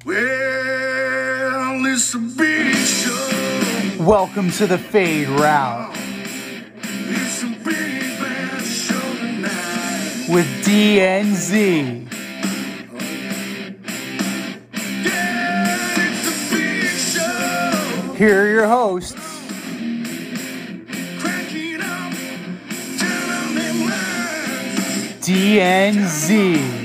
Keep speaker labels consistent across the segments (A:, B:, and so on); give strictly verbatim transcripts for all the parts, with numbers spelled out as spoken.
A: Well, it's a big show.
B: Welcome to the Fade Route.
A: It's a big bad show tonight.
B: With D N Z.
A: Yeah, it's a big show.
B: Here are your hosts,
A: Crack it up, turn on them lights.
B: D N Z.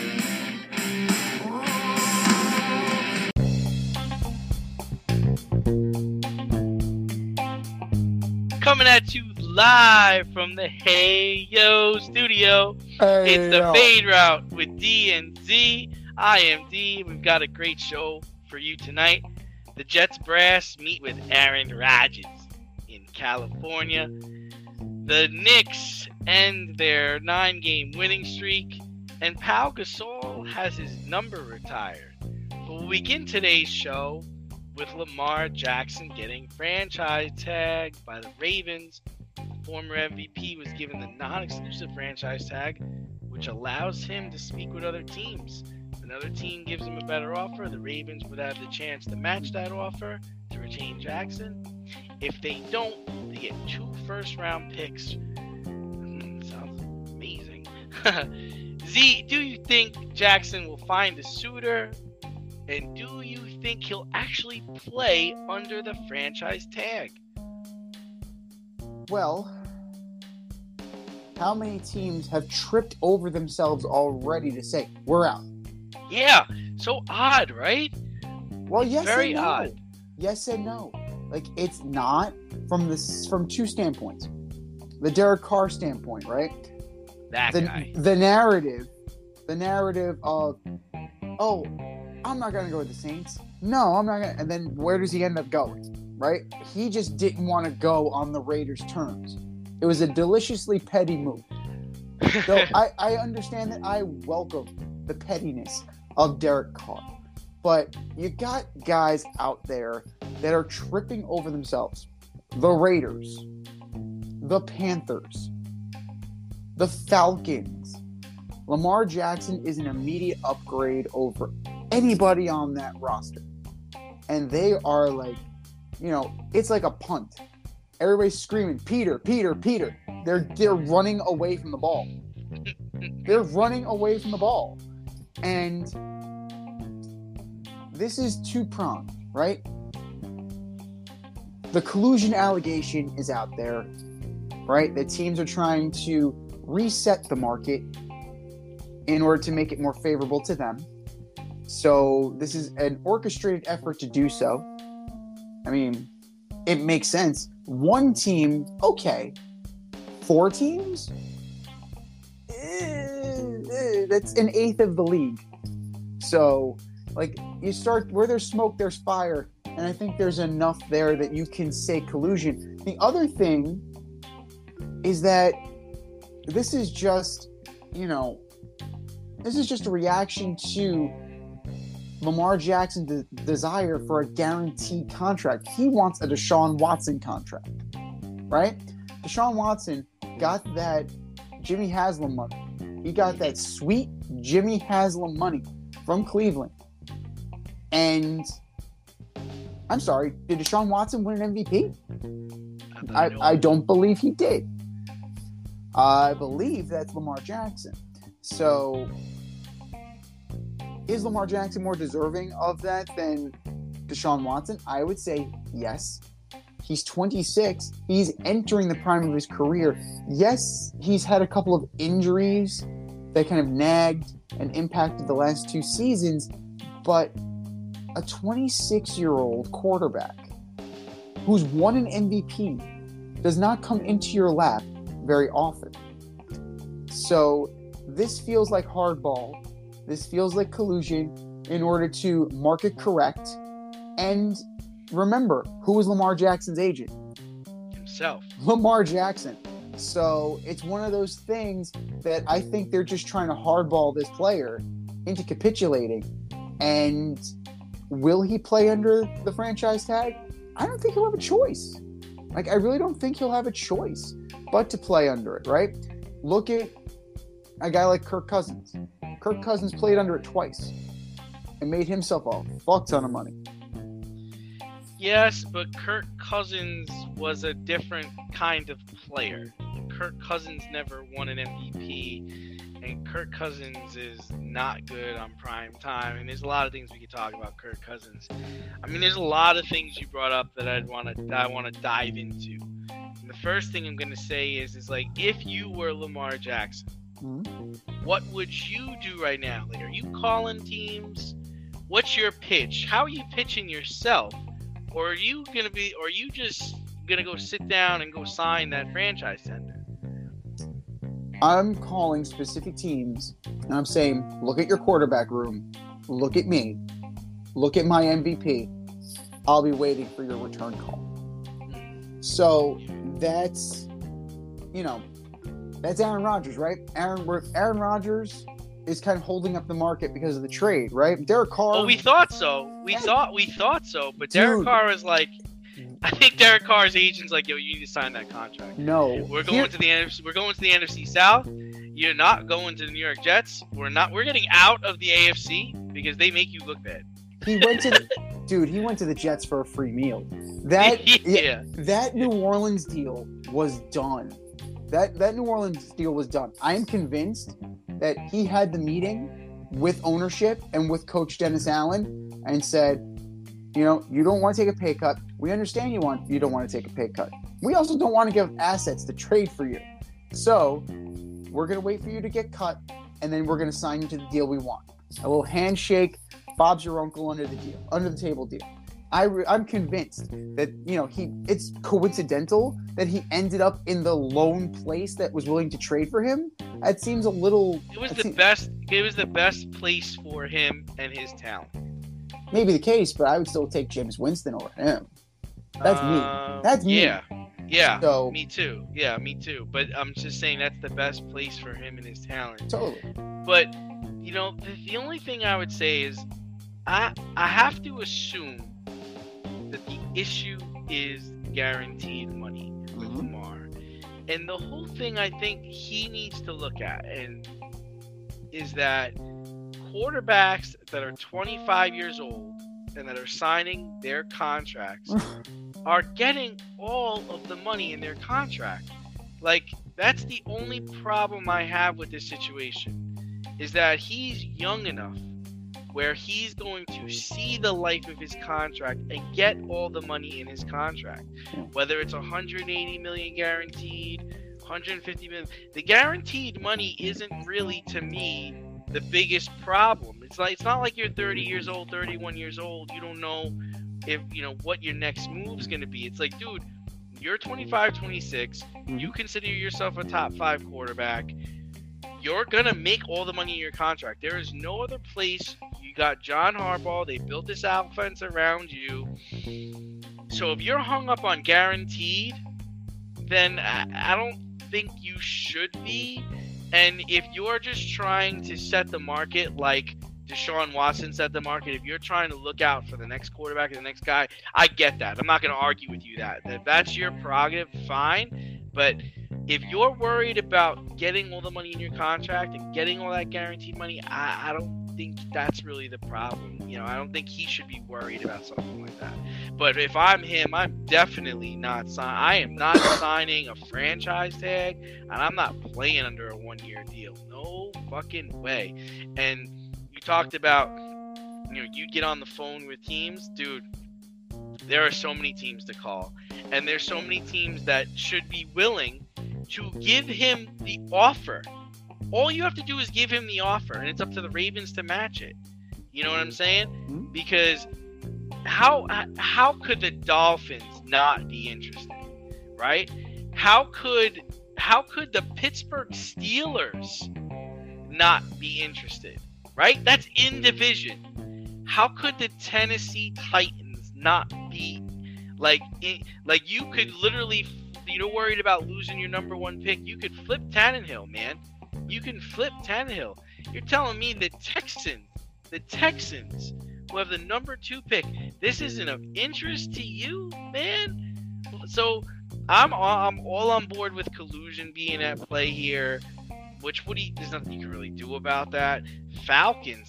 C: Coming at you live from the Hey Yo studio.
B: Hey,
C: it's the
B: yo.
C: Fade Route with D and Z. I am D. We've got a great show for you tonight. The Jets brass meet with Aaron Rodgers in California. The Knicks end their nine-game winning streak, and Pau Gasol has his number retired. But we'll begin today's show with Lamar Jackson getting franchise tagged by the Ravens. Former M V P was given the non-exclusive franchise tag, which allows him to speak with other teams. If another team gives him a better offer, the Ravens would have the chance to match that offer to retain Jackson. If they don't, they get two first-round picks. Mm, sounds amazing. Z, do you think Jackson will find a suitor? And do you think he'll actually play under the franchise tag?
B: Well, how many teams have tripped over themselves already to say, we're out?
C: Yeah, so odd, right?
B: Well,
C: It's
B: yes
C: very
B: and no.
C: odd.
B: Yes and no. Like, it's not from this from two standpoints. The Derek Carr standpoint, right?
C: That
B: The,
C: guy.
B: the narrative, the narrative of, oh, I'm not going to go with the Saints. No, I'm not going to. And then where does he end up going, right? He just didn't want to go on the Raiders' terms. It was a deliciously petty move. So I, I understand that. I welcome the pettiness of Derek Carr. But you got guys out there that are tripping over themselves. The Raiders, the Panthers, the Falcons. Lamar Jackson is an immediate upgrade over anybody on that roster. And they are like, you know, it's like a punt. Everybody's screaming, Peter, Peter, Peter. They're they're running away from the ball. They're running away from the ball. And this is two-pronged, right? The collusion allegation is out there, right? The teams are trying to reset the market in order to make it more favorable to them. So this is an orchestrated effort to do so. I mean, it makes sense. One team, okay. Four teams? Eh, eh, that's an eighth of the league. So, like, you start where there's smoke, there's fire. And I think there's enough there that you can say collusion. The other thing is that this is just, you know, this is just a reaction to Lamar Jackson's de- desire for a guaranteed contract. He wants a Deshaun Watson contract, right? Deshaun Watson got that Jimmy Haslam money. He got that sweet Jimmy Haslam money from Cleveland. And I'm sorry, did Deshaun Watson win an M V P? I, I don't believe he did. I believe that's Lamar Jackson. So, is Lamar Jackson more deserving of that than Deshaun Watson? I would say yes. He's twenty-six. He's entering the prime of his career. Yes, he's had a couple of injuries that kind of nagged and impacted the last two seasons, but a twenty-six-year-old quarterback who's won an M V P does not come into your lap very often. So this feels like hardball. This feels like collusion in order to market correct. And remember, who was Lamar Jackson's agent?
C: Himself.
B: Lamar Jackson. So it's one of those things that I think they're just trying to hardball this player into capitulating. And will he play under the franchise tag? I don't think he'll have a choice. Like, I really don't think he'll have a choice but to play under it, right? Look at a guy like Kirk Cousins. Kirk Cousins played under it twice. and made himself a fuck ton of money.
C: Yes, but Kirk Cousins was a different kind of player. Kirk Cousins never won an M V P, and Kirk Cousins is not good on prime time. And there's a lot of things we could talk about Kirk Cousins. I mean, there's a lot of things you brought up that I'd want to I want to dive into. And the first thing I'm going to say is, is like, if you were Lamar Jackson,
B: Mm-hmm.
C: what would you do right now? Like, are you calling teams? What's your pitch? How are you pitching yourself? Or are you gonna be? Or are you just gonna go sit down and go sign that franchise tender?
B: I'm calling specific teams, and I'm saying, look at your quarterback room. Look at me. Look at my M V P. I'll be waiting for your return call. So that's, you know, that's Aaron Rodgers, right? Aaron Aaron Rodgers is kind of holding up the market because of the trade, right? Derek Carr.
C: Well, we thought so. We
B: Hey.
C: thought we thought so, but
B: Dude.
C: Derek Carr was like, I think Derek Carr's agent's like, yo, you need to sign that contract.
B: No.
C: We're going
B: Here-
C: to the N F C. We're going to the N F C South. You're not going to the New York Jets. We're not. We're getting out of the A F C because they make you look bad.
B: He went to the, dude. He went to the Jets for a free meal. That
C: yeah.
B: that New Orleans deal was done. That that New Orleans deal was done. I am convinced that he had the meeting with ownership and with Coach Dennis Allen and said, you know, you don't want to take a pay cut. We understand you want you don't want to take a pay cut. We also don't want to give assets to trade for you. So we're gonna wait for you to get cut, and then we're gonna sign you to the deal we want. A little handshake, Bob's your uncle under the deal, under the table deal. I re- I'm convinced that, you know, he it's coincidental that he ended up in the lone place that was willing to trade for him. It seems a little.
C: It was
B: it
C: the
B: seems-
C: best. It was the best place for him and his talent.
B: Maybe the case, but I would still take James Winston over him. That's me.
C: Um,
B: That's me.
C: Yeah, yeah.
B: So-
C: me too. Yeah, me too. But I'm just saying that's the best place for him and his talent.
B: Totally.
C: But you know, the, the only thing I would say is, I I have to assume that the issue is guaranteed money with
B: Mhm.
C: Lamar, and the whole thing I think he needs to look at and is that quarterbacks that are twenty-five years old and that are signing their contracts are getting all of the money in their contract. Like, that's the only problem I have with this situation, is that he's young enough where he's going to see the life of his contract and get all the money in his contract.
B: Yeah.
C: Whether it's one hundred eighty million guaranteed, one hundred fifty million, the guaranteed money isn't really, to me, the biggest problem. It's like, it's not like you're thirty years old, thirty-one years old, you don't know if, you know, what your next move's going to be. It's like, dude, you're twenty-five, twenty-six, you consider yourself a top five quarterback, you're going to make all the money in your contract. There is no other place. You got John Harbaugh, they built this offense around you. So if you're hung up on guaranteed, then I, I don't think you should be. And if you're just trying to set the market like Deshaun Watson set the market, if you're trying to look out for the next quarterback and the next guy, I get that. I'm not going to argue with you that. If that's your prerogative, fine. But if you're worried about getting all the money in your contract and getting all that guaranteed money, I, I don't think that's really the problem. You know, I don't think he should be worried about something like that. But if I'm him, I'm definitely not sign. I am not signing a franchise tag, and I'm not playing under a one-year deal. No fucking way. And you talked about, you know, you get on the phone with teams, dude. There are so many teams to call, and there's so many teams that should be willing to give him the offer. All you have to do is give him the offer, and it's up to the Ravens to match it. You know what I'm saying?
B: Mhm.
C: Because how how could the Dolphins not be interested, right? How could how could the Pittsburgh Steelers not be interested, right? That's in division. How could the Tennessee Titans not be? Like, it, like you could literally, you're worried about losing your number one pick. You could flip Tannehill, man. You can flip Tannehill. You're telling me the Texans, the Texans, who have the number two pick, this isn't of interest to you, man? So I'm all, I'm all on board with collusion being at play here, which what do you, there's nothing you can really do about that. Falcons,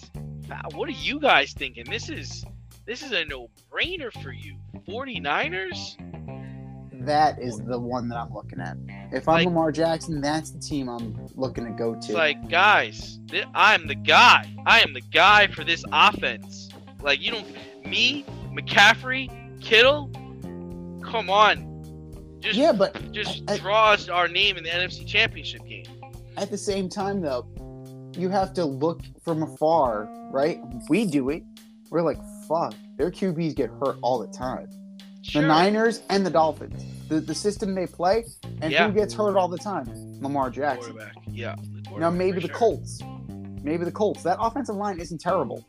C: What are you guys thinking? This is this is a no-brainer for you. 49ers?
B: That is the one that I'm looking at. If I'm
C: Like-
B: Lamar Jackson, that's the team I'm looking to go
C: It's
B: to.
C: like, guys, th- I'm the guy. I am the guy for this offense. Like, you don't... Me, McCaffrey, Kittle, come on. Just,
B: yeah, but
C: just
B: I- I-
C: draw us our name in the N F C Championship game.
B: at the same time, though, you have to look from afar, right? We do it. We're like, fuck, their Q Bs get hurt all the time.
C: Sure.
B: The Niners and the Dolphins. The, the system they play, and
C: Yeah.
B: who gets hurt all the time? Lamar Jackson.
C: Quarterback. Yeah. the
B: Now,
C: quarterback,
B: maybe
C: for
B: the
C: sure.
B: Colts. Maybe the Colts. That offensive line isn't terrible.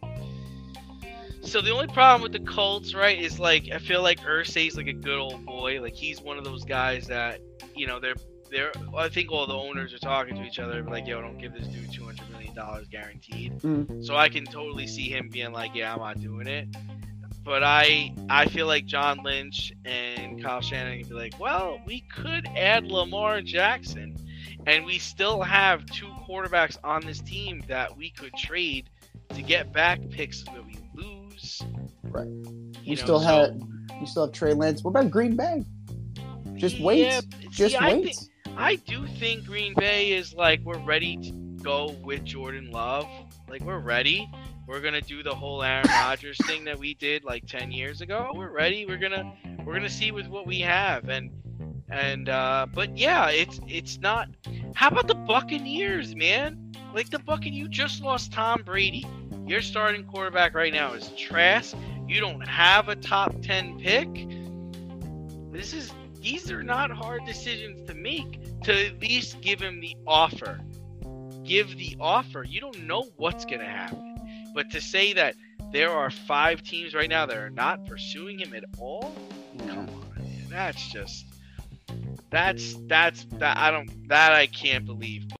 C: So the only problem with the Colts, right, is like I feel like Irsay's like a good old boy. Like he's one of those guys that, you know, they're they're. I think all the owners are talking to each other, like, yo, don't give this dude two hundred million dollars guaranteed.
B: Mm.
C: So I can totally see him being like, yeah, I'm not doing it. But I I feel like John Lynch and Kyle Shanahan can be like, well, we could add Lamar Jackson, and we still have two quarterbacks on this team that we could trade to get back picks that we lose.
B: Right.
C: You,
B: You,
C: know,
B: still
C: so-
B: have you still have Trey Lance. What about Green Bay? Just wait.
C: Yeah,
B: Just
C: see, I
B: wait.
C: think- I do think Green Bay is like, we're ready to go with Jordan Love. Like, we're ready. We're gonna do the whole Aaron Rodgers thing that we did like ten years ago. We're ready. We're gonna we're gonna see with what we have, and and uh, but yeah, it's it's not. How about the Buccaneers, man? Like the Buccaneers, you just lost Tom Brady. Your starting quarterback right now is Trask. You don't have a top ten pick. This is these are not hard decisions to make. To at least give him the offer. Give the offer. You don't know what's gonna happen. But to say that there are five teams right now that are not pursuing him at all,
B: Yeah.
C: come on, man. That's just that's that's that I don't that I can't believe.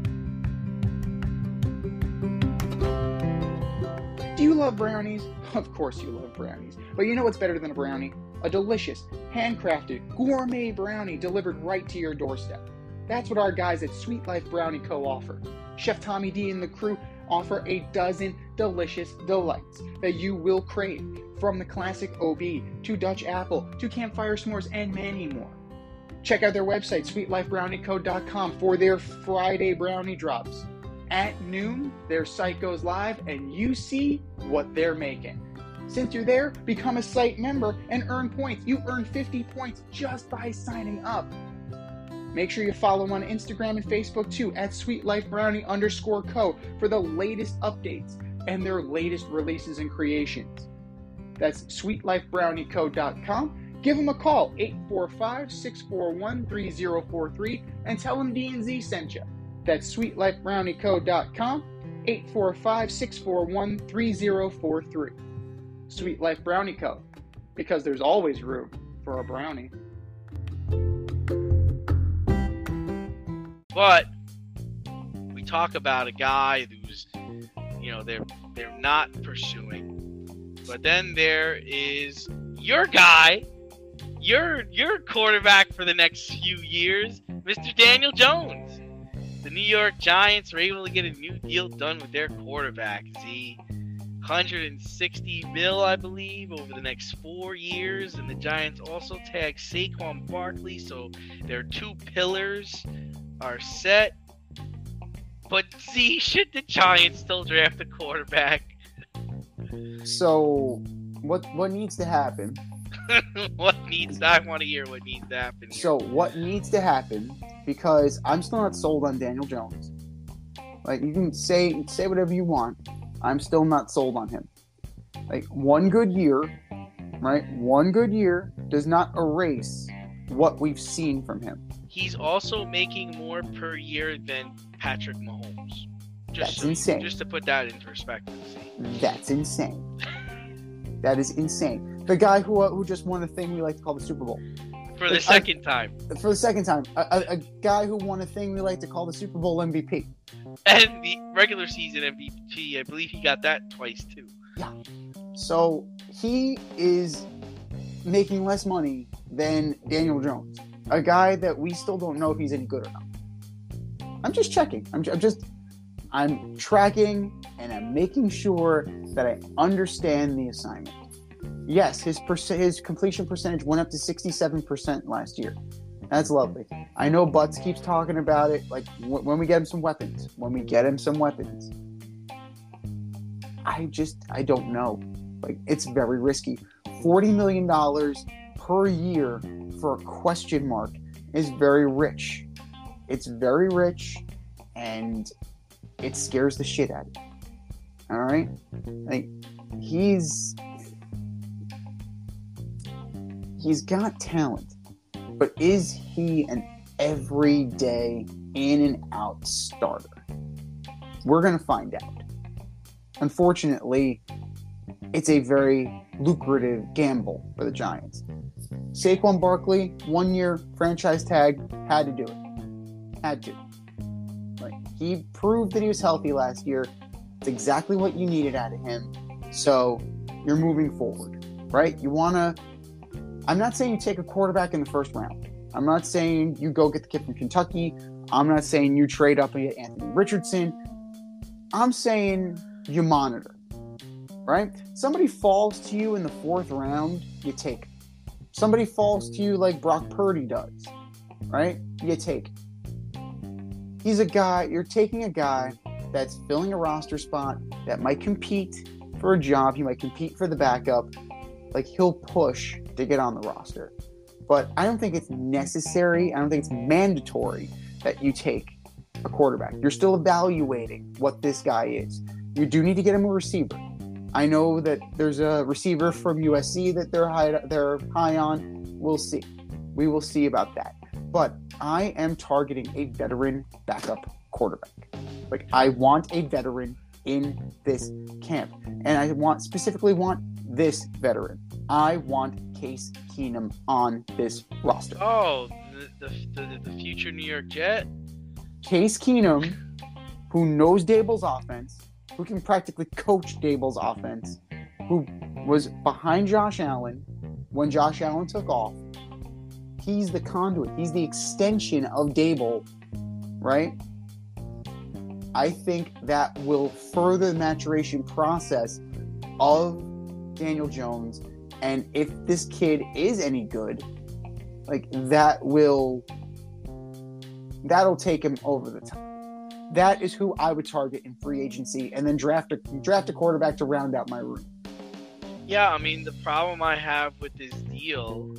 B: Do you love brownies? Of course you love brownies. But you know what's better than a brownie? A delicious, handcrafted, gourmet brownie delivered right to your doorstep. That's what our guys at Sweet Life Brownie Co. offer. Chef Tommy D and the crew offer a dozen delicious delights that you will crave, from the classic O B to Dutch apple to campfire s'mores and many more. Check out their website, sweet life brownie co dot com, for their Friday brownie drops. At noon, their site goes live and you see what they're making. Since you're there, become a site member and earn points. You earn fifty points just by signing up. Make sure you follow them on Instagram and Facebook too, at sweetlifebrownie underscore co, for the latest updates and their latest releases and creations. That's sweet life brownie co dot com. Give them a call, eight four five, six four one, three zero four three, and tell them D and Z sent you. That's sweet life brownie co dot com, eight four five, six four one, three zero four three. Sweet Life Brownie Co., because there's always room for a brownie.
C: But we talk about a guy who's, you know, they're they're not pursuing. But then there is your guy, your your quarterback for the next few years, Mister Daniel Jones. The New York Giants were able to get a new deal done with their quarterback. Z, one hundred sixty mil, I believe, over the next four years. And the Giants also tagged Saquon Barkley, so their two pillars are set. But Z, should the Giants still draft a quarterback?
B: So, what what needs to happen?
C: What needs? I want to hear what needs to happen here.
B: So, what needs to happen? Because I'm still not sold on Daniel Jones. Like, you can say say whatever you want. I'm still not sold on him. Like, one good year, right? One good year does not erase what we've seen from him.
C: He's also making more per year than Patrick Mahomes. Just
B: That's
C: so-
B: insane.
C: Just to put that in perspective. Z.
B: That's insane. That is insane. The guy who uh, who just won the thing we like to call the Super Bowl.
C: For the
B: I-
C: second time.
B: For the second time, a, a, a guy who won a thing we like to call the Super Bowl M V P.
C: And the regular season M V P, I believe he got that twice too.
B: So he is making less money than Daniel Jones, a guy that we still don't know if he's any good or not. I'm just checking. I'm, ju- I'm just, I'm tracking and I'm making sure that I understand the assignment. Yes, his perc- his completion percentage went up to sixty-seven percent last year. That's lovely. I know Butts keeps talking about it, like w- when we get him some weapons, when we get him some weapons. I just, I don't know. Like, it's very risky. forty million dollars per year for a question mark is very rich. It's very rich, and it scares the shit out of you. All right? Like, he's... He's got talent. But is he an everyday in and out starter? We're going to find out. Unfortunately, it's a very lucrative gamble for the Giants. Saquon Barkley, one year franchise tag, had to do it. Had to. Like, he proved that he was healthy last year. It's exactly what you needed out of him. So you're moving forward, right? You want to... I'm not saying you take a quarterback in the first round. I'm not saying you go get the kid from Kentucky. I'm not saying you trade up and get Anthony Richardson. I'm saying you monitor, right? Somebody falls to you in the fourth round, you take. Somebody falls to you like Brock Purdy does, right? You take. He's a guy, you're taking a guy that's filling a roster spot that might compete for a job. He might compete for the backup. Like, he'll push to get on the roster. But I don't think it's necessary. I don't think it's mandatory that you take a quarterback. You're still evaluating what this guy is. You do need to get him a receiver. I know that there's a receiver from U S C that they're high, they're high on. We'll see. We will see about that. But I am targeting a veteran backup quarterback. Like, I want a veteran in this camp. And I want specifically want this veteran. I want Case Keenum on this roster.
C: Oh, the the, the, the future New York Jet?
B: Case Keenum, who knows Dable's offense, who can practically coach Dable's offense, who was behind Josh Allen when Josh Allen took off. He's the conduit. He's the extension of Dable, right? I think that will further the maturation process of Daniel Jones. And if this kid is any good, like, that will, that'll take him over the top. That is who I would target in free agency, and then draft a draft a quarterback to round out my room.
C: Yeah, I mean, the problem I have with this deal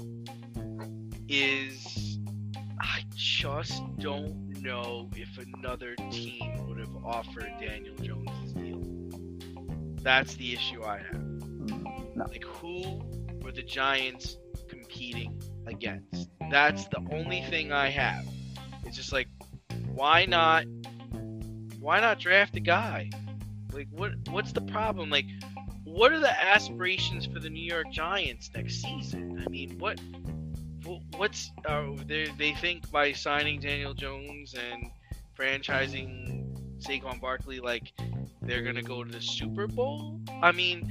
C: is I just don't know if another team would have offered Daniel Jones this deal. That's the issue I have.
B: No.
C: Like, who were the Giants competing against? That's the only thing I have. It's just like, why not? Why not draft a guy? Like, what? What's the problem? Like, what are the aspirations for the New York Giants next season? I mean, what? What's? Uh, they they think by signing Daniel Jones and franchising Saquon Barkley, like, they're gonna go to the Super Bowl? I mean,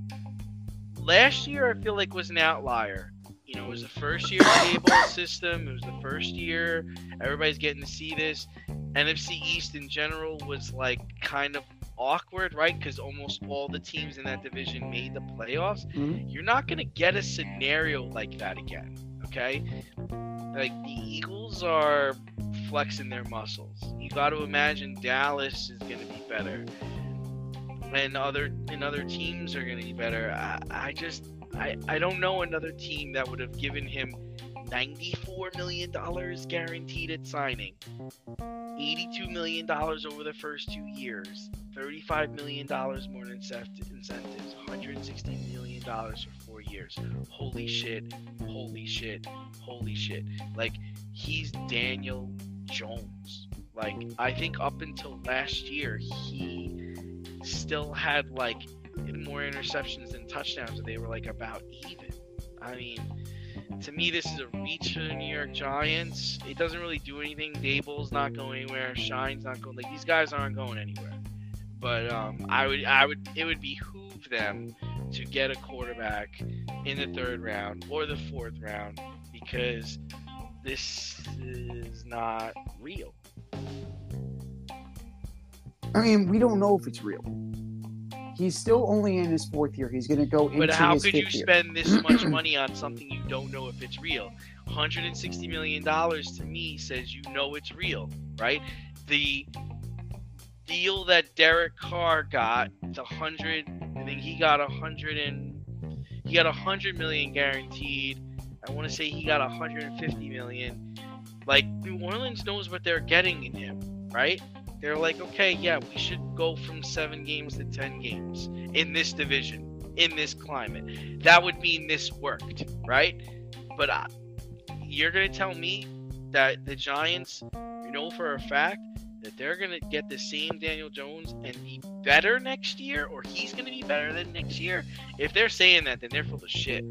C: last year I feel like was an outlier. You know, it was the first year of the Dable system. It was the first year everybody's getting to see this. N F C East in general was like kind of awkward, right? Because almost all the teams in that division made the playoffs.
B: Mm-hmm.
C: You're not going to get a scenario like that again, okay? Like, the Eagles are flexing their muscles. You got to imagine Dallas is going to be better. And other and other teams are going to be better. I, I just, I, I don't know another team that would have given him ninety-four million dollars guaranteed at signing, eighty-two million dollars over the first two years, thirty-five million dollars more in incentives, one hundred sixty million dollars for four years. Holy shit, holy shit, holy shit. Like, he's Daniel Jones. Like, I think up until last year, he still had, like, more interceptions than touchdowns, and they were, like, about even. I mean, to me, this is a reach for the New York Giants. It doesn't really do anything. Dable's not going anywhere. Shine's not going. Like, these guys aren't going anywhere. But um, I would, I would, it would behoove them to get a quarterback in the third round or the fourth round, because this is not real.
B: I mean, we don't know if it's real. he's still only in his fourth year. He's going to go into
C: But how
B: his
C: could you
B: fifth year.
C: spend this much money on something you don't know if it's real? one hundred sixty million dollars to me says you know it's real, right? The deal that Derek Carr got, it's a hundred. I think he got a hundred and he got a hundred million guaranteed. I want to say he got a hundred and fifty million. Like New Orleans knows what they're getting in him, right? They're like, okay, yeah, we should go from seven games to ten games in this division, in this climate. That would mean this worked, right? But I, you're gonna tell me that the Giants, you know for a fact, that they're going to get the same Daniel Jones and be better next year, or he's going to be better than next year? If they're saying that, then they're full of shit.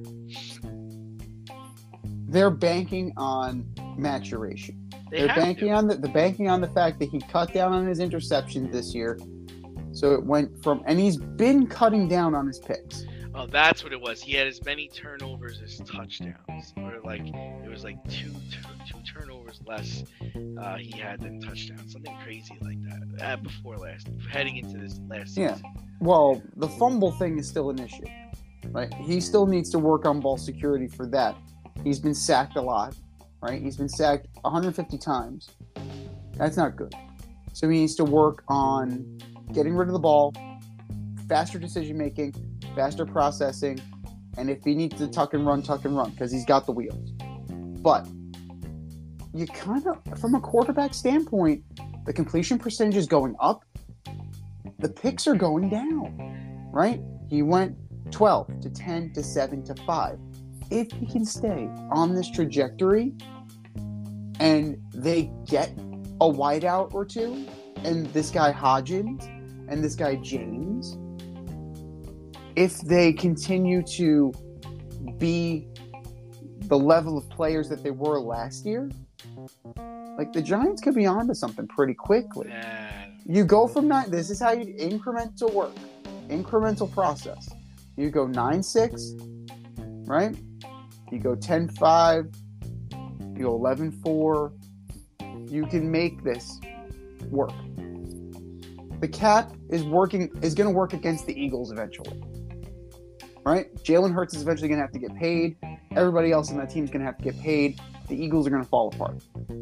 B: They're banking on maturation.
C: They
B: They're
C: have
B: banking
C: to.
B: on the, the banking on the fact that he cut down on his interceptions this year. So it went from, and he's been cutting down on his picks.
C: Oh, that's what it was. He had as many turnovers as touchdowns, or like it was like two two, two turnovers less uh, he had than touchdowns, something crazy like that. Uh, before last, heading into this last
B: Yeah.
C: season.
B: Well, the fumble thing is still an issue, right? He still needs to work on ball security for that. He's been sacked a lot, right? He's been sacked one hundred fifty times. That's not good. So he needs to work on getting rid of the ball, faster decision making, faster processing, and if he needs to tuck and run, tuck and run, because he's got the wheels. But you kind of, from a quarterback standpoint, the completion percentage is going up. The picks are going down, right? He went twelve to ten to seven to five. If he can stay on this trajectory and they get a wideout or two, and this guy Hodgins and this guy James, if they continue to be the level of players that they were last year, like the Giants could be onto something pretty quickly.
C: Man.
B: You go from nine. This is how you incremental work, incremental process. You go nine six, right? You go ten five. You go eleven four. You can make this work. The cap is working is going to work against the Eagles eventually, right? Jalen Hurts is eventually going to have to get paid. Everybody else in that team is going to have to get paid. The Eagles are going to fall apart.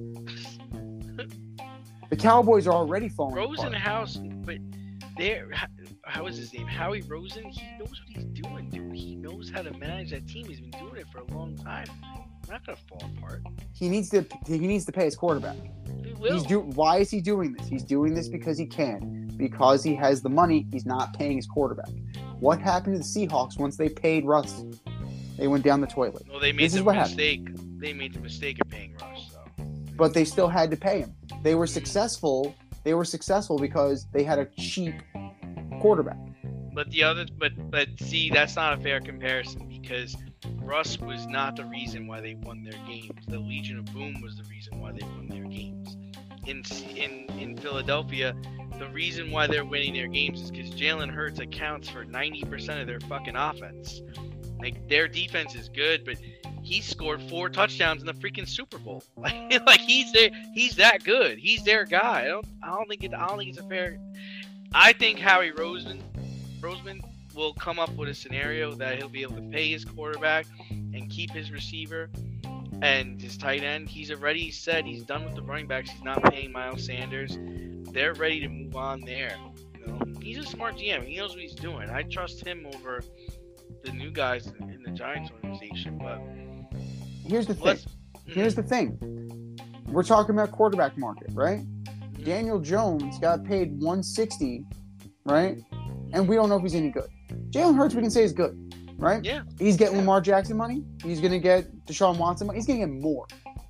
B: The Cowboys are already falling apart.
C: Rosenhaus, but there, how is his name? Howie Rosen. He knows what he's doing, dude. He knows how to manage that team. He's been doing it for a long time. They're not gonna fall apart.
B: He needs to. He needs to pay his quarterback.
C: He will.
B: He's do. Why is he doing this? He's doing this because he can. Because he has the money. He's not paying his quarterback. What happened to the Seahawks once they paid Russ? They went down the toilet.
C: Well, they made
B: This
C: the
B: is what
C: mistake. They made the mistake of paying Rush. So.
B: But they still had to pay him. They were successful. They were successful because they had a cheap quarterback.
C: But the other, but but see, that's not a fair comparison because Russ was not the reason why they won their games. The Legion of Boom was the reason why they won their games. In in in Philadelphia, the reason why they're winning their games is because Jalen Hurts accounts for ninety percent of their fucking offense. Like their defense is good, but he scored four touchdowns in the freaking Super Bowl. Like, like he's there, he's that good. He's their guy. I don't I don't think it I don't think it's a fair. I think Howie Roseman Roseman will come up with a scenario that he'll be able to pay his quarterback and keep his receiver and his tight end. He's already said he's done with the running backs. He's not paying Miles Sanders. They're ready to move on there. You know, he's a smart G M. He knows what he's doing. I trust him over the new guys in the Giants organization. But
B: Here's the thing.
C: let's
B: Here's the thing. We're talking about quarterback market, right? Daniel Jones got paid one hundred sixty, right? And we don't know if he's any good. Jalen Hurts, we can say is good, right?
C: Yeah.
B: He's getting
C: Yeah.
B: Lamar Jackson money. He's going to get Deshaun Watson money. He's going to get more.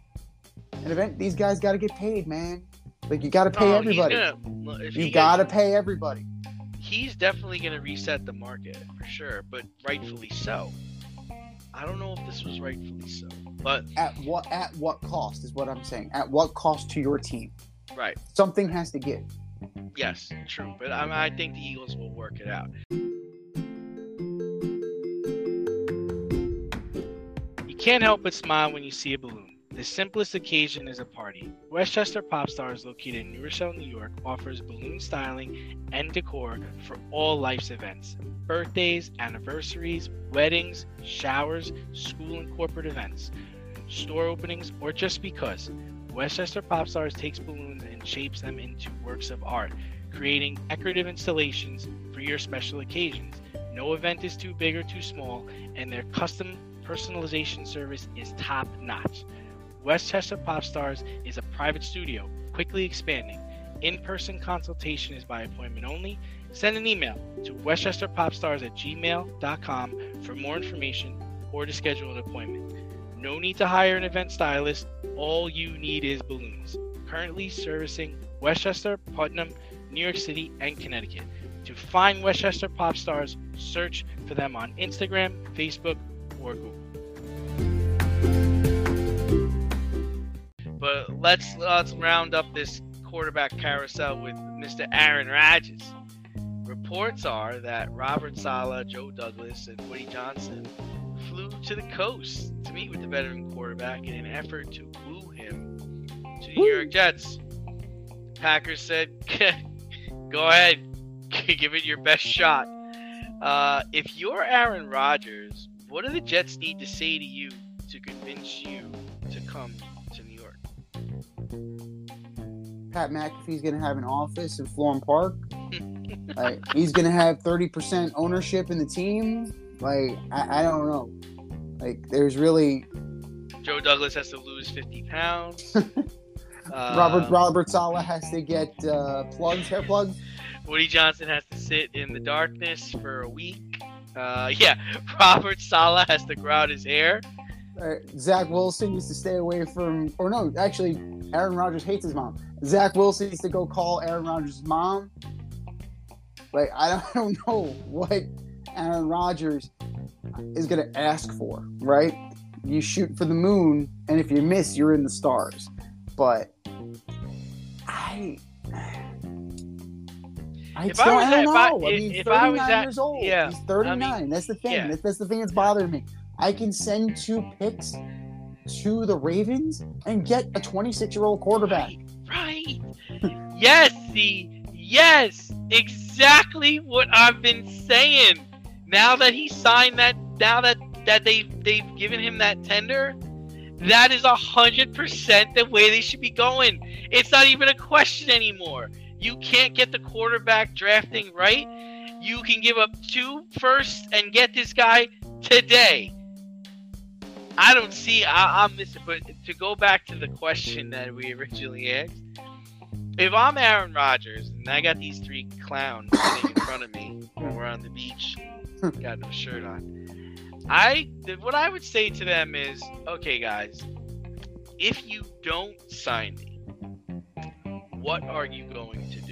B: And event these guys got to get paid, man. Like you got to pay
C: Oh,
B: everybody.
C: He's gonna, if
B: You
C: he
B: got to
C: gets-
B: pay everybody.
C: He's definitely going to reset the market for sure, but rightfully so. I don't know if this was rightfully so, but
B: At what at what cost is what I'm saying. At what cost to your team?
C: right.
B: Something has to give.
C: Yes, true. But I, I think the Eagles will work it out. You can't help but smile when you see a balloon. the simplest occasion is a party. Westchester Pop Stars, located in New Rochelle, New York, offers balloon styling and decor for all life's events. Birthdays, anniversaries, weddings, showers, school and corporate events, store openings, or just because. Westchester Pop Stars takes balloons and shapes them into works of art, creating decorative installations for your special occasions. No event is too big or too small, and their custom personalization service is top-notch. Westchester Pop Stars is a private studio, quickly expanding. In-person consultation is by appointment only. Send an email to westchesterpopstars at gmail dot com for more information or to schedule an appointment. No need to hire an event stylist. All you need is balloons. Currently servicing Westchester, Putnam, New York City, and Connecticut. To find Westchester Pop Stars, search for them on Instagram, Facebook, or Google. But let's let's round up this quarterback carousel with Mister Aaron Rodgers. Reports are that Robert Saleh, Joe Douglas, and Woody Johnson flew to the coast to meet with the veteran quarterback in an effort to woo him to the New York Jets. The Packers said, "Go ahead, give it your best shot." Uh, if you're Aaron Rodgers, what do the Jets need to say to you to convince you to come to New York?
B: Pat McAfee's going to have an office in Florham Park. Like, he's going to have thirty percent ownership in the team. Like, I, I don't know. Like, there's really...
C: Joe Douglas has to lose fifty pounds. uh,
B: Robert Robert Saleh has to get uh, plugs, hair plugs.
C: Woody Johnson has to sit in the darkness for a week. Uh, yeah, Robert Saleh has to grow out his hair.
B: Uh, Zach Wilson needs to stay away from... Or no, actually, Aaron Rodgers hates his mom. Zach Wilson needs to go call Aaron Rodgers' mom. Like, I don't, I don't know what Aaron Rodgers is going to ask for, right? You shoot for the moon, and if you miss, you're in the stars. But I... I
C: If
B: still
C: I was
B: I don't
C: at-
B: know.
C: if I-
B: I, mean,
C: if
B: he's
C: I was
B: thirty-nine
C: at-
B: years old.
C: yeah,
B: He's thirty-nine.
C: I mean,
B: that's the thing.
C: yeah.
B: That's, that's the thing that's bothering me. I can send two picks to the Ravens and get a twenty-six-year-old quarterback.
C: Right. right. Yes, see. Yes. Exactly what I've been saying. Now that he signed that, now that, that they, they've given him that tender, that is one hundred percent the way they should be going. It's not even a question anymore. You can't get the quarterback drafting right. You can give up two firsts and get this guy today. I don't see. I, I'm missing. But to go back to the question that we originally asked, if I'm Aaron Rodgers and I got these three clowns sitting in front of me when we're on the beach, got no shirt on, I what I would say to them is, okay, guys, if you don't sign me, what are you going to do?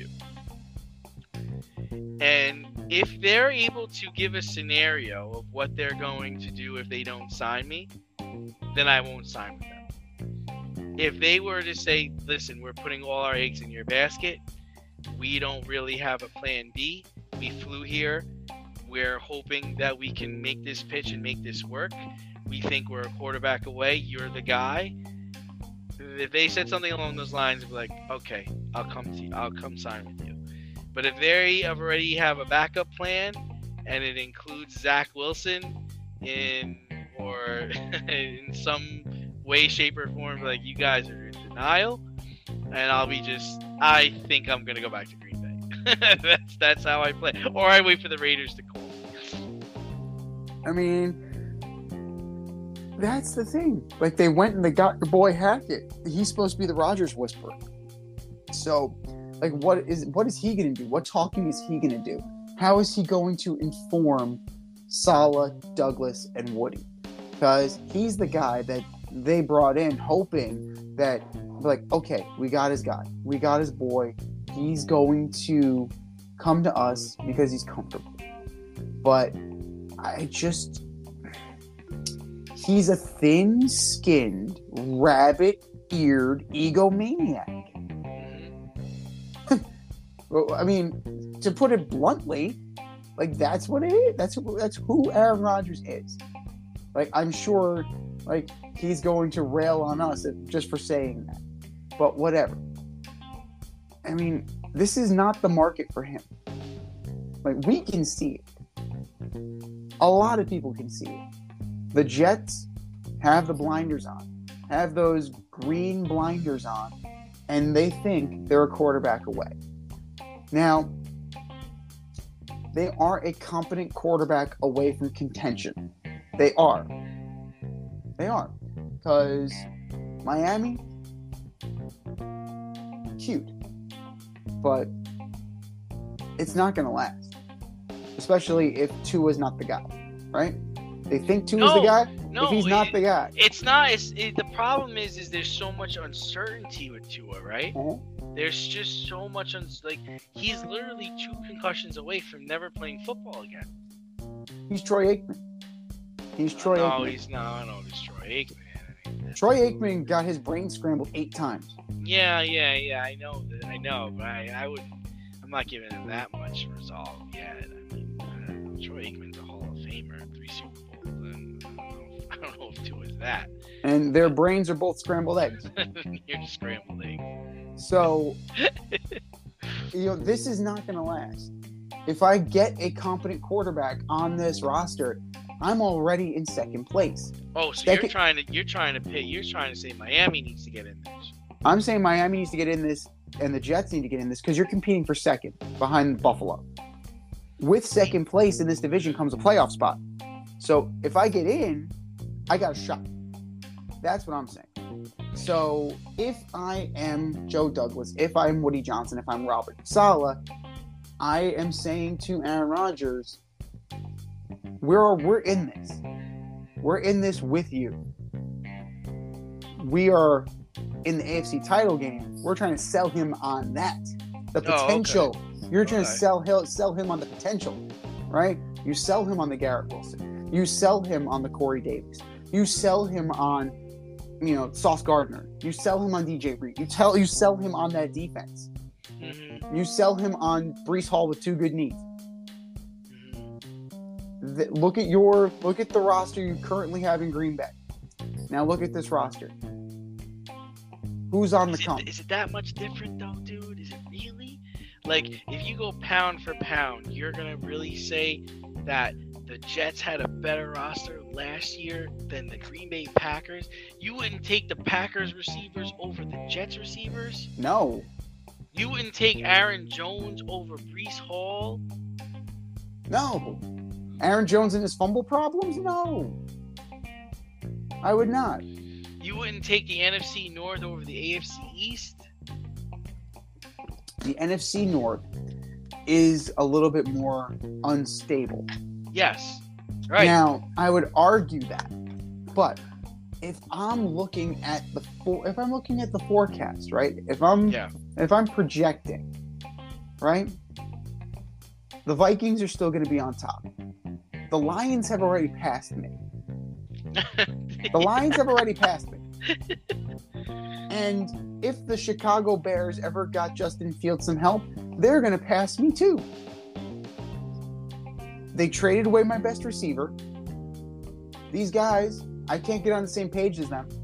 C: And if they're able to give a scenario of what they're going to do if they don't sign me, then I won't sign with them. If they were to say, listen, we're putting all our eggs in your basket, we don't really have a plan B, we flew here, we're hoping that we can make this pitch and make this work, we think we're a quarterback away, you're the guy. If they said something along those lines, I'd be like, okay, I'll come to you, I'll come sign with you. But if they already have a backup plan and it includes Zach Wilson in or in some way, shape, or form, like, you guys are in denial, and I'll be just, I think I'm gonna go back to Green Bay. that's that's how I play. Or I wait for the Raiders to call.
B: I mean, that's the thing. Like, they went and they got your boy Hackett. He's supposed to be the Rodgers whisperer. So, like, what is what is he going to do? What talking is he going to do? How is he going to inform Saleh, Douglas, and Woody? Because he's the guy that they brought in hoping that, like, okay, we got his guy. We got his boy. He's going to come to us because he's comfortable. But I just... He's a thin-skinned, rabbit-eared egomaniac. Well, I mean, to put it bluntly, like, that's what it is. That's who, that's who Aaron Rodgers is. Like, I'm sure, like, he's going to rail on us just for saying that. But whatever. I mean, this is not the market for him. Like, we can see it. A lot of people can see it. The Jets have the blinders on, have those green blinders on, and they think they're a quarterback away. Now, they are a competent quarterback away from contention. They are. They are. Because Miami, cute. But it's not going to last. Especially if Tua's not the guy, right? They think Tua's
C: No,
B: the guy.
C: no,
B: if he's not
C: it-
B: the guy.
C: It's not. It's, it, the problem is, is there's so much uncertainty with Tua, right?
B: Uh-huh.
C: There's just so much, un- like, he's literally two concussions away from never playing football again.
B: He's Troy Aikman. He's Troy
C: no,
B: Aikman.
C: he's not. No, he's Troy Aikman. I mean,
B: Troy Aikman got his brain scrambled eight times.
C: yeah, yeah, yeah. I know that. I know, but I, I wouldn't. I'm not giving him that much resolve yet. I mean, I don't know, Troy Aikman's a Hall of Famer, three Super Bowls, and I don't know. If, I don't know if two is that.
B: And their brains are both scrambled eggs.
C: You're scrambled egg.
B: So, you know, this is not going to last. If I get a competent quarterback on this roster, I'm already in second place.
C: Oh, so
B: Second-
C: you're trying to you're trying to pit you're trying to say Miami needs to get in this.
B: I'm saying Miami needs to get in this, and the Jets need to get in this because you're competing for second behind Buffalo. With second place in this division comes a playoff spot. So if I get in, I got a shot. That's what I'm saying. So if I am Joe Douglas, if I'm Woody Johnson, if I'm Robert Saleh, I am saying to Aaron Rodgers, we're we're in this. We're in this with you. We are in the A F C title game. We're trying to sell him on that. The
C: Oh, okay.
B: potential. You're trying to
C: Okay.
B: sell him, sell him on the potential, right? You sell him on the Garrett Wilson. You sell him on the Corey Davis. You sell him on, you know, Sauce Gardner. You sell him on D J Reed. You tell you sell him on that defense.
C: Mm-hmm.
B: You sell him on Brees Hall with two good knees.
C: Mm-hmm.
B: The, look at your look at the roster you currently have in Green Bay. Now look at this roster. Who's on the
C: Is
B: come?
C: it, is it that much different though, dude? Is it really? Like, if you go pound for pound, you're gonna really say that the Jets had a better roster last year than the Green Bay Packers? You wouldn't take the Packers receivers over the Jets receivers?
B: No.
C: You wouldn't take Aaron Jones over Brees Hall?
B: No. Aaron Jones and his fumble problems? No. I would not.
C: You wouldn't take the N F C North over the A F C East?
B: The N F C North is a little bit more unstable.
C: Yes. Right.
B: Now, I would argue that. But if I'm looking at the for, if I'm looking at the forecast, right? If I'm
C: Yeah.
B: if I'm projecting, right? The Vikings are still going to be on top. The Lions have already passed me. The Lions have already passed me. And if the Chicago Bears ever got Justin Fields some help, they're going to pass me too. They traded away my best receiver. These guys, I can't get on the same page as them.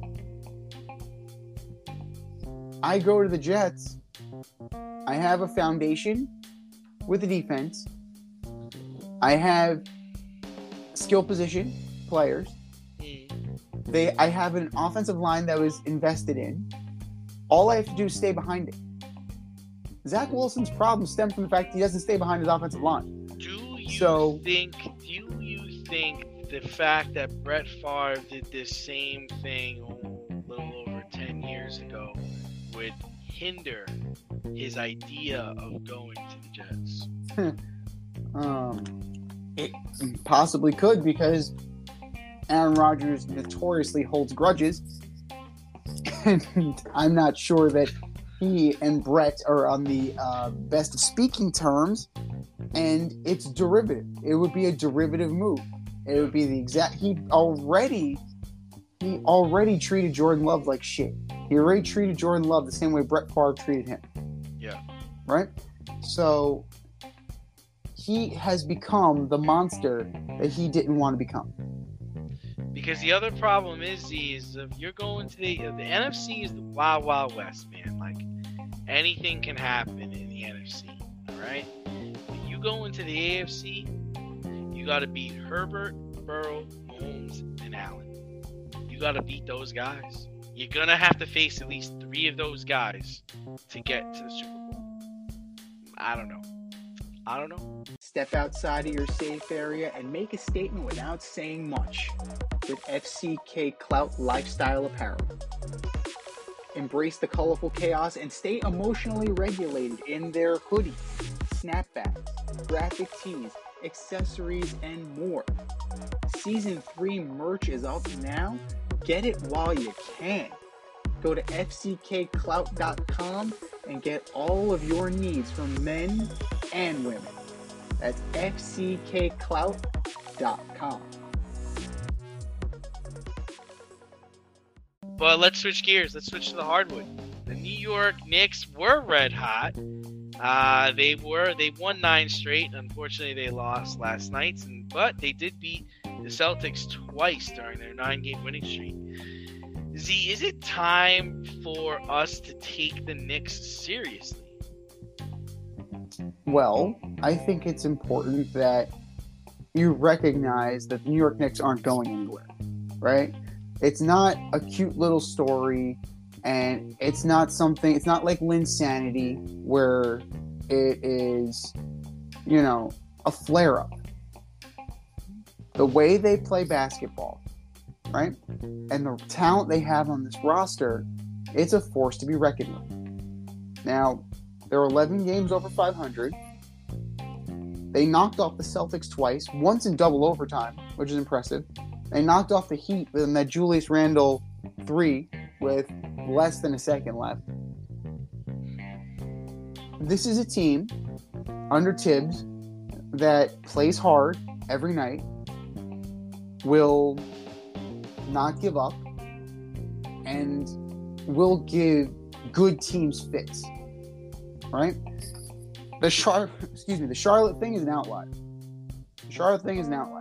B: I go to the Jets. I have a foundation with a defense. I have skill position players.
C: Mm.
B: They, I have an offensive line that was invested in. All I have to do is stay behind it. Zach Wilson's problem stems from the fact he doesn't stay behind his offensive line.
C: Do you
B: So-
C: think? Do you think the fact that Brett Favre did this same thing oh, a little over ten years ago would hinder his idea of going to the Jets?
B: Um, it possibly could because Aaron Rodgers notoriously holds grudges, and I'm not sure that he and Brett are on the uh, best of speaking terms. And it's derivative. It would be a derivative move. It would be the exact. He already, he already treated Jordan Love like shit. He already treated Jordan Love the same way Brett Favre treated him.
C: Yeah.
B: Right. So he has become the monster that he didn't want to become.
C: Because the other problem is, Z, is if you're going to the the N F C is the wild, wild west, man. Like anything can happen in the N F C. All right. When you go into the A F C, you got to beat Herbert, Burrow, Mahomes, and Allen. You got to beat those guys. You're gonna have to face at least three of those guys to get to the Super Bowl. I don't know. I don't know.
D: Step outside of your safe area and make a statement without saying much with F C K Clout Lifestyle Apparel. Embrace the colorful chaos and stay emotionally regulated in their hoodies, snapbacks, graphic tees, accessories, and more. Season three merch is up now. Get it while you can. Go to F C K clout dot com and get all of your needs from men and women. That's F C K clout dot com.
C: But let's switch gears. Let's switch to the hardwood. The New York Knicks were red hot. Uh, they were. They won nine straight. Unfortunately, they lost last night. And, but they did beat the Celtics twice during their nine-game winning streak. Z, is it time for us to take the Knicks seriously?
B: Well, I think it's important that you recognize that the New York Knicks aren't going anywhere, right? It's not a cute little story, and it's not something, it's not like Linsanity where it is, you know, a flare-up. The way they play basketball, right, and the talent they have on this roster, it's a force to be reckoned with. Now, they're eleven games over five hundred. They knocked off the Celtics twice, once in double overtime, which is impressive. They knocked off the Heat with that Julius Randle three with less than a second left. This is a team under Tibbs that plays hard every night, will not give up, and will give good teams fits. Right? The Char- excuse me, the Charlotte thing is an outlier. The Charlotte thing is an outlier.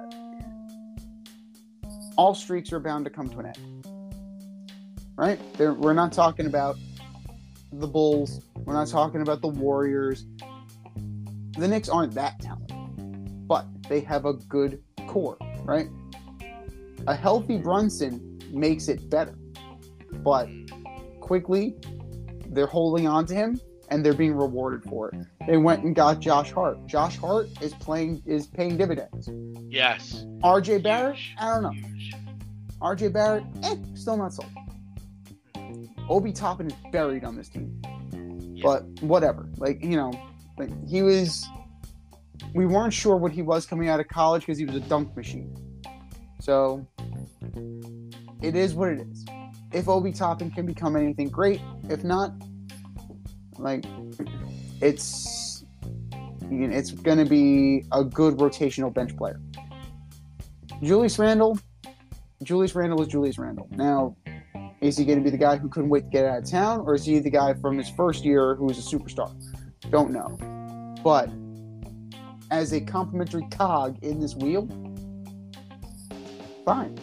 B: All streaks are bound to come to an end. Right? They're, we're not talking about the Bulls. We're not talking about the Warriors. The Knicks aren't that talented, but they have a good core, right? A healthy Brunson makes it better, but quickly they're holding on to him and they're being rewarded for it. They went and got Josh Hart. Josh Hart is playing is paying dividends.
C: Yes.
B: R J Barrett,
C: Huge.
B: I don't know.
C: Huge.
B: R J Barrett, eh, still not sold. Obi Toppin is buried on this team.
C: Yeah.
B: But whatever. Like, you know, like he was we weren't sure what he was coming out of college because he was a dunk machine. So it is what it is. If Obi Toppin can become anything, great. If not, like it's you know, it's going to be a good rotational bench player. Julius Randle, Julius Randle is Julius Randle. Now, is he going to be the guy who couldn't wait to get out of town, or is he the guy from his first year who was a superstar? Don't know. But as a complimentary cog in this wheel, fine.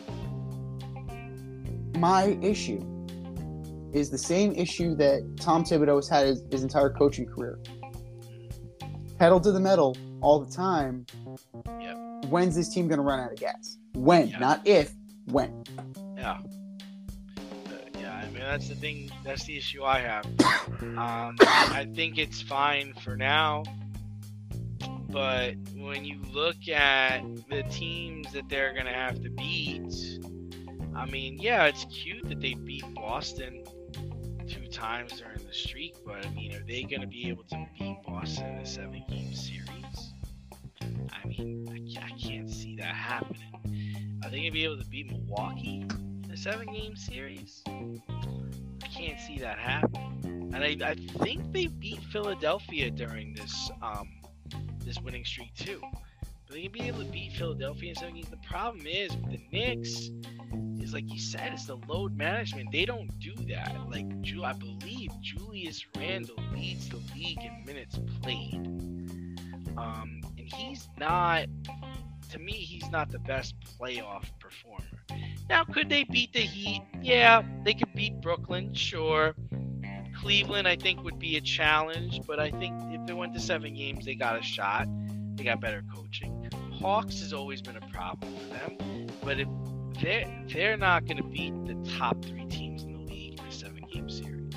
B: My issue is the same issue that Tom Thibodeau has had his, his entire coaching career. Pedal to the metal all the time.
C: Yep.
B: When's this team going to run out of gas? When,
C: Yeah.
B: not if, when.
C: Yeah. Uh, yeah, I mean, that's the thing. That's the issue I have. Um, I think it's fine for now. But when you look at the teams that they're going to have to beat, I mean, yeah, it's cute that they beat Boston two times during the streak, but I mean, are they going to be able to beat Boston in a seven-game series? I mean, I can't, I can't see that happening. Are they going to be able to beat Milwaukee in a seven-game series? I can't see that happening. And I, I think they beat Philadelphia during this um, this winning streak too. But they can be able to beat Philadelphia in seven games. The problem is with the Knicks is, like you said, it's the load management. They don't do that. Like, I believe Julius Randle leads the league in minutes played. Um, and he's not, to me, he's not the best playoff performer. Now, could they beat the Heat? Yeah, they could beat Brooklyn, sure. Cleveland, I think, would be a challenge, but I think if they went to seven games, they got a shot. They got better coaching. Hawks has always been a problem for them, but if they're, they're not going to beat the top three teams in the league in a seven-game series.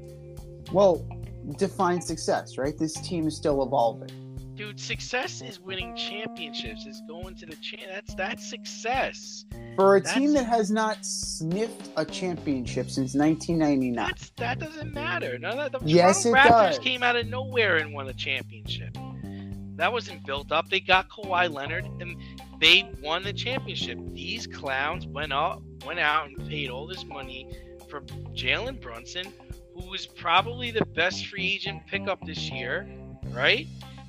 B: Well, define success, right? This team is still evolving.
C: Dude, success is winning championships. Is going to the champ. That's that's success.
B: For a
C: That's-
B: team that has not sniffed a championship since nineteen ninety-nine.
C: That's that doesn't matter. None of the
B: Yes,
C: Toronto
B: it
C: Raptors
B: does.
C: came out of nowhere and won a championship. That wasn't built up. They got Kawhi Leonard and they won the championship. These clowns went up, went out and paid all this money for Jalen Brunson, who was probably the best free agent pickup this year, right?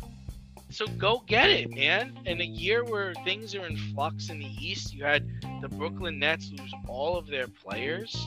C: So go get it, man. In a year where things are in flux in the East, you had the Brooklyn Nets lose all of their players.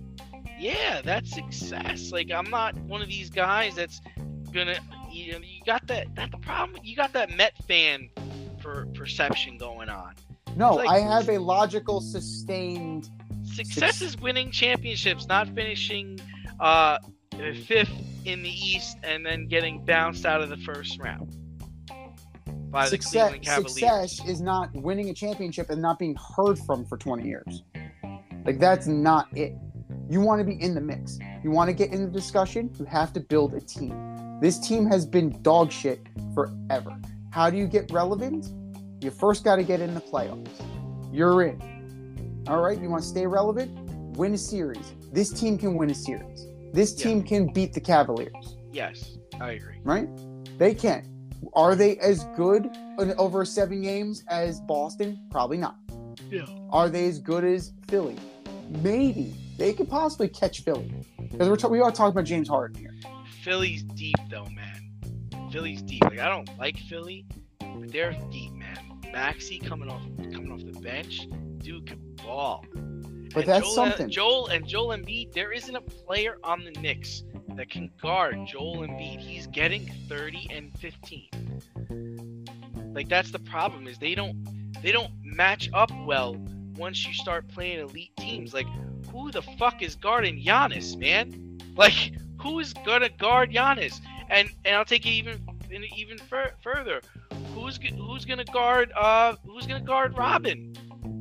C: Yeah, that's success. Like, I'm not one of these guys that's gonna, you know, you got that, that the problem, you got that Met fan per, perception going on.
B: No,
C: Like-
B: I have a logical, sustained.
C: Success
B: Suc-
C: is winning championships, not finishing uh, fifth in the East and then getting bounced out of the first round by the
B: Success,
C: Cleveland Cavaliers.
B: success is not winning a championship and not being heard from for twenty years. Like, that's not it. You want to be in the mix. You want to get in the discussion, you have to build a team. This team has been dog shit forever. How do you get relevant? You first got to get in the playoffs. You're in. All right, you want to stay relevant? Win a series. This team can win a series. This
C: Yeah.
B: team can beat the Cavaliers,
C: Yes, I agree.
B: right? They can. Are they as good in over seven games as Boston? Probably not.
C: Yeah.
B: Are they as good as Philly? Maybe. They could possibly catch Philly. Because we're ta- we are talking about James Harden here.
C: Philly's deep though, man. Philly's deep. Like, I don't like Philly, but they're deep, man. Maxey coming off coming off the bench, dude can ball.
B: But
C: And
B: that's
C: Joel,
B: something.
C: Joel and Joel Embiid, there isn't a player on the Knicks that can guard Joel Embiid. He's getting thirty and fifteen. Like, that's the problem, is they don't they don't match up well once you start playing elite teams. Like, who the fuck is guarding Giannis, man? Like, who is gonna guard Giannis? And and I'll take it even even fur- further. Who's g- who's gonna guard uh who's gonna guard Robin?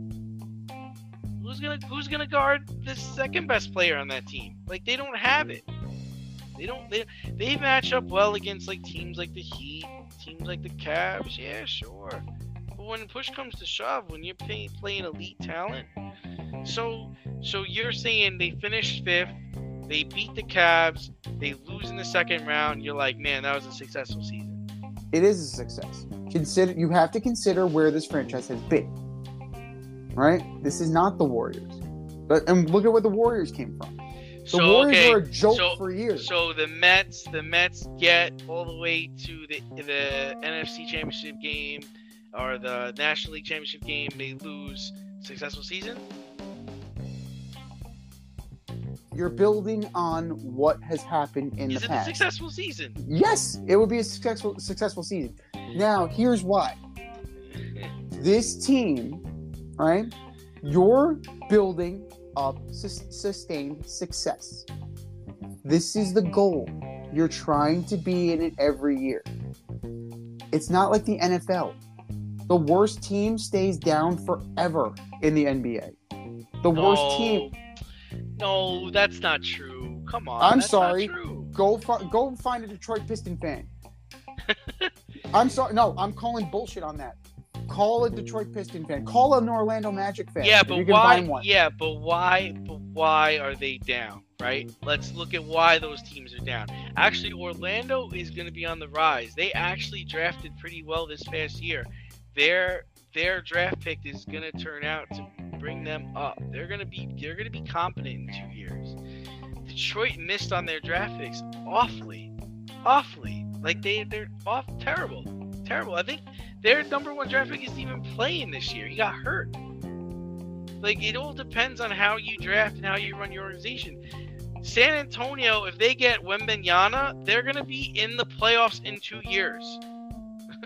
C: Who's gonna who's gonna guard the second best player on that team? Like, they don't have it. They don't they they match up well against like teams like the Heat, teams like the Cavs. Yeah, sure. But when push comes to shove, when you're pay, playing elite talent, so so you're saying they finished fifth, they beat the Cavs, they lose in the second round. You're like, man, that was a successful season.
B: It is a success. Consider you have to consider where this franchise has been. Right? This is not the Warriors. But and look at where the Warriors came from. The
C: So
B: Warriors
C: okay,
B: were a joke
C: so,
B: for years.
C: So the Mets, the Mets get all the way to the the N F C Championship game or the National League Championship game. They lose. Successful season.
B: You're building on what has happened in
C: Is
B: the
C: it
B: past.
C: a successful season?
B: Yes, it would be a successful successful season. Now, here's why. This team, right? You're building up sus- sustained success. This is the goal. You're trying to be in it every year. It's not like the N F L. The worst team stays down forever in the N B A. The worst
C: no,
B: team.
C: No, that's not true. Come on.
B: I'm
C: that's
B: sorry.
C: Not true.
B: Go fi- go find a Detroit Piston fan. I'm sorry. No, I'm calling bullshit on that. Call a Detroit Piston fan. Call an Orlando Magic fan.
C: Yeah,
B: if
C: but
B: you can
C: why?
B: find one.
C: Yeah, but why? But why are they down? Right. Let's look at why those teams are down. Actually, Orlando is going to be on the rise. They actually drafted pretty well this past year. Their their draft pick is going to turn out to bring them up. They're going to be they're going to be competent in two years. Detroit missed on their draft picks awfully, awfully. Like they they're off terrible, terrible. I think their number one draft pick isn't even playing this year. He got hurt. Like, it all depends on how you draft and how you run your organization. San Antonio, if they get Wembanyama, they're going to be in the playoffs in two years.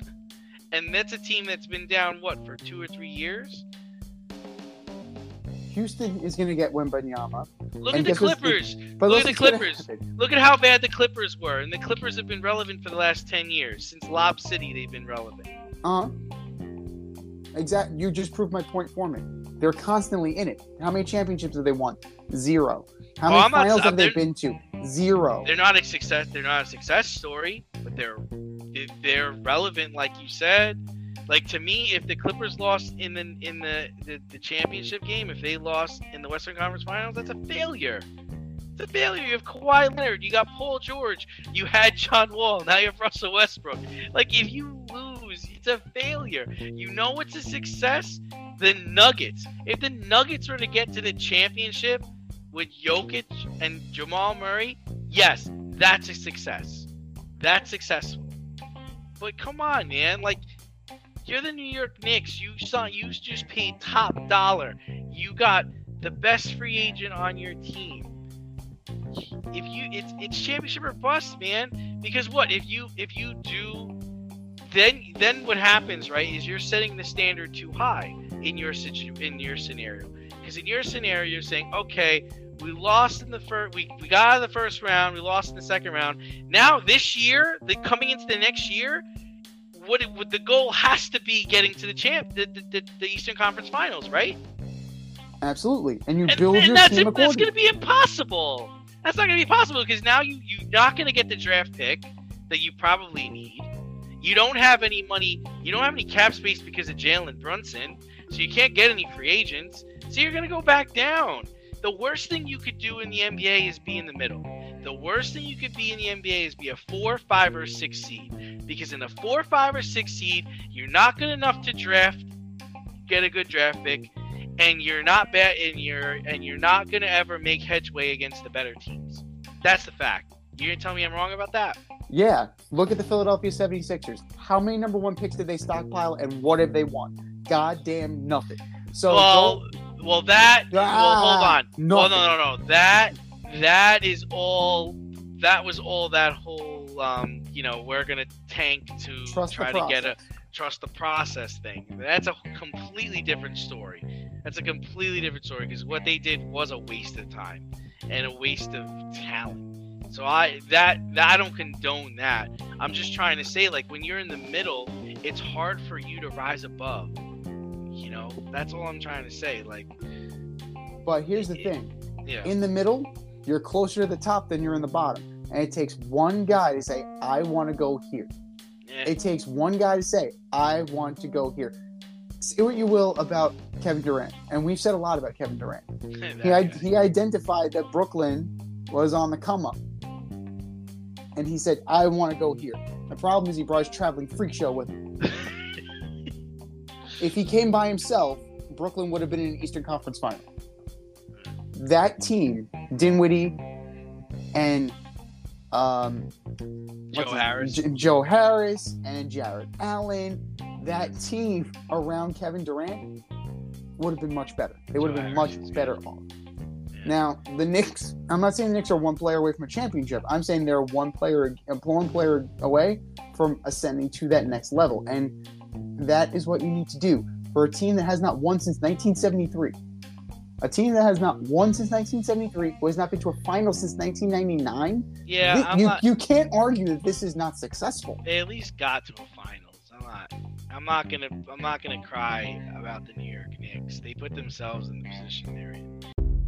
C: And that's a team that's been down, what, for two or three years?
B: Houston is going to get Wembanyama.
C: Look
B: And
C: at the
B: guess what's-
C: Clippers.
B: But
C: Look at
B: what's
C: the
B: gonna
C: Clippers.
B: happen?
C: Look at how bad the Clippers were, and the Clippers have been relevant for the last ten years. Since Lob City, they've been relevant.
B: Uh-huh. Exactly. You just proved my point for me. They're constantly in it. How many championships have they won? Zero. How
C: Oh,
B: many
C: I'm not-
B: finals
C: I'm-
B: have they
C: they're-
B: been to? Zero.
C: They're not a success. They're not a success story, but they're they're relevant, like you said. Like, to me, if the Clippers lost in the in the, the, the championship game, if they lost in the Western Conference Finals, that's a failure. It's a failure. You have Kawhi Leonard, you got Paul George, you had John Wall, now you have Russell Westbrook. Like, if you lose, it's a failure. You know what's a success? The Nuggets. If the Nuggets were to get to the championship with Jokic and Jamal Murray, yes, that's a success. That's successful. But come on, man. Like, you're the New York Knicks. You saw you just paid top dollar. You got the best free agent on your team. If you it's it's championship or bust, man. Because what if you if you do then then what happens, right, is you're setting the standard too high in your situ in your scenario. Because in your scenario, you're saying, okay, we lost in the first, we, we got out of the first round, we lost in the second round. Now this year, the coming into the next year, what it, what the goal has to be getting to the champ, the the, the, the Eastern Conference Finals, right?
B: Absolutely. And you
C: And,
B: build
C: and
B: your
C: that's
B: team
C: it, that's going
B: accordingly.
C: to be impossible. That's not going to be possible because now you you're not going to get the draft pick that you probably need. You don't have any money. You don't have any cap space because of Jalen Brunson, so you can't get any free agents. So you're going to go back down. The worst thing you could do in the N B A is be in the middle. The worst thing you could be in the N B A is be a four, five, or six seed. Because in a four, five, or six seed, you're not good enough to draft, get a good draft pick, and you're not bad, and you're and you're not gonna ever make headway against the better teams. That's the fact. You're gonna tell me I'm wrong about that?
B: Yeah. Look at the Philadelphia seventy-sixers. How many number one picks did they stockpile and what have they won? Goddamn nothing. So
C: well,
B: go-
C: well, that. well, hold
B: Ah,
C: on. Well,
B: nothing.
C: no, no, no. That that is all. That was all. That whole. Um, you know, we're gonna tank to
B: Trust the
C: try to get a
B: process.
C: trust the process thing. That's a completely different story. That's a completely different story because what they did was a waste of time and a waste of talent. So I that, that I don't condone that. I'm just trying to say, like, when you're in the middle, it's hard for you to rise above. You know, that's all I'm trying to say. Like,
B: But here's the thing.
C: yeah,
B: In the middle, you're closer to the top than you're in the bottom. And it takes one guy to say, I want to go here.
C: yeah.
B: It takes one guy to say, I want to go here. Say what you will about Kevin Durant. And we've said a lot about Kevin Durant.
C: That
B: He, I-
C: guy.
B: he identified that Brooklyn was on the come up. And he said, I want to go here. The problem is he brought his traveling freak show with him. If he came by himself, Brooklyn would have been in an Eastern Conference final. That team, Dinwiddie and um,
C: Joe
B: what's his-
C: Harris.
B: J- Joe Harris and Jared Allen, that team around Kevin Durant would have been much better. They would have
C: Joe
B: been
C: Harris
B: much
C: is
B: better
C: good.
B: off.
C: Yeah.
B: Now, the Knicks, I'm not saying the Knicks are one player away from a championship. I'm saying they're one player, one player away from ascending to that next level. And that is what you need to do for a team that has not won since nineteen seventy-three. A team that has not won since nineteen seventy-three, who has not been to a final since nineteen ninety-nine.
C: Yeah,
B: Thi-
C: I'm
B: you,
C: not.
B: you can't argue that this is not successful.
C: They at least got to a finals. I'm not. I'm not gonna. I'm not gonna cry about the New York Knicks. They put themselves in the position they're in.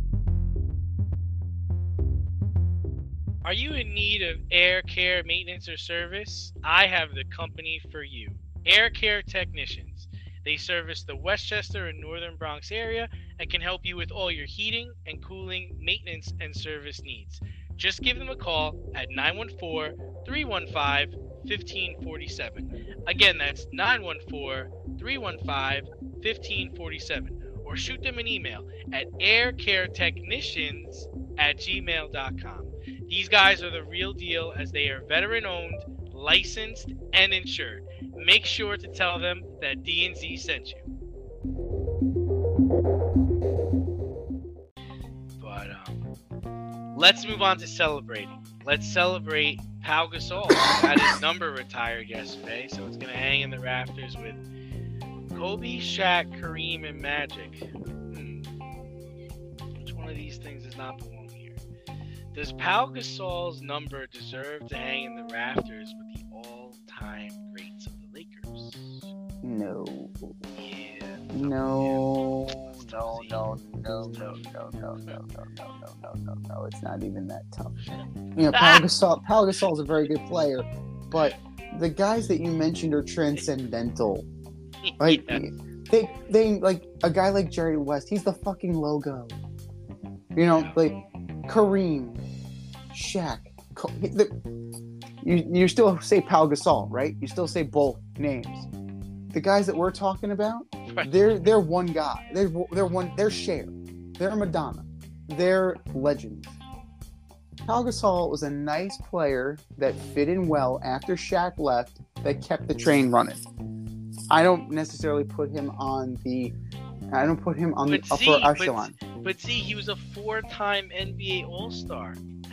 C: Are you in need of air care maintenance or service? I have the company for you. Air Care Technicians. They service the Westchester and Northern Bronx area and can help you with all your heating and cooling, maintenance, and service needs. Just give them a call at nine one four, three one five, one five four seven. Again, that's nine one four, three one five, one five four seven. Or shoot them an email at aircaretechnicians at gmail dot com. These guys are the real deal as they are veteran-owned, licensed, and insured. Make sure to tell them that D and Z sent you. But um, let's move on to celebrating. Let's celebrate Pau Gasol. Had his number retired yesterday, so it's going to hang in the rafters with Kobe, Shaq, Kareem, and Magic. Hmm. these things does not belong here. Does Pau Gasol's number deserve to hang in the rafters with the all-time greats of the Lakers?
B: No.
C: Yeah.
B: No.
C: It's
B: No,
C: tough.
B: no, no, no, no, no, no, no, no, no, no, no, no. It's not even that tough. You know, Pau Gasol, Pau Gasol's a very good player, but the guys that you mentioned are transcendental. Like,
C: Yeah.
B: they, they, like, a guy like Jerry West, he's the fucking logo. You know, like, Kareem, Shaq. Co- the, you, you still say Pau Gasol, right? You still say both names. The guys that we're talking about,
C: Right.
B: they're they're one guy. They're they're one. They're Cher. They're Madonna. They're legends. Pau Gasol was a nice player that fit in well after Shaq left. That kept the train running. I don't necessarily put him on the. I don't put him on the
C: But
B: upper
C: see, but-
B: echelon.
C: But see, he was a four-time N B A All-Star.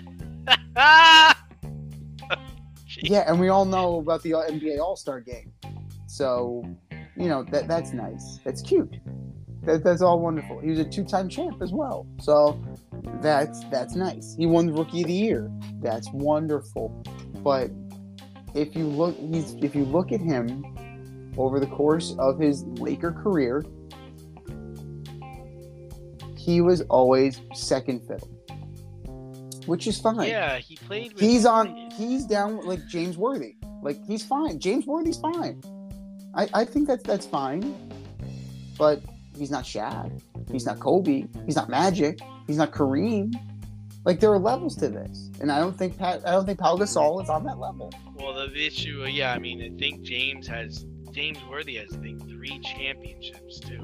B: Yeah, and we all know about the N B A All-Star game. So, you know, that that's nice. That's cute. That, that's all wonderful. He was a two-time champ as well. So that's that's nice. He won the Rookie of the Year. That's wonderful. But if you look he's if you look at him over the course of his Laker career, he was always second fiddle. Which is fine.
C: Yeah, he played with...
B: He's on. He's down like James Worthy. Like he's fine. James Worthy's fine. I, I think that's that's fine. But he's not Shaq. He's not Kobe. He's not Magic. He's not Kareem. Like there are levels to this, and I don't think Pat. I don't think Pau Gasol is on that level.
C: Well, the issue, uh, yeah, I mean, I think James has... James Worthy has, I think, three championships, too.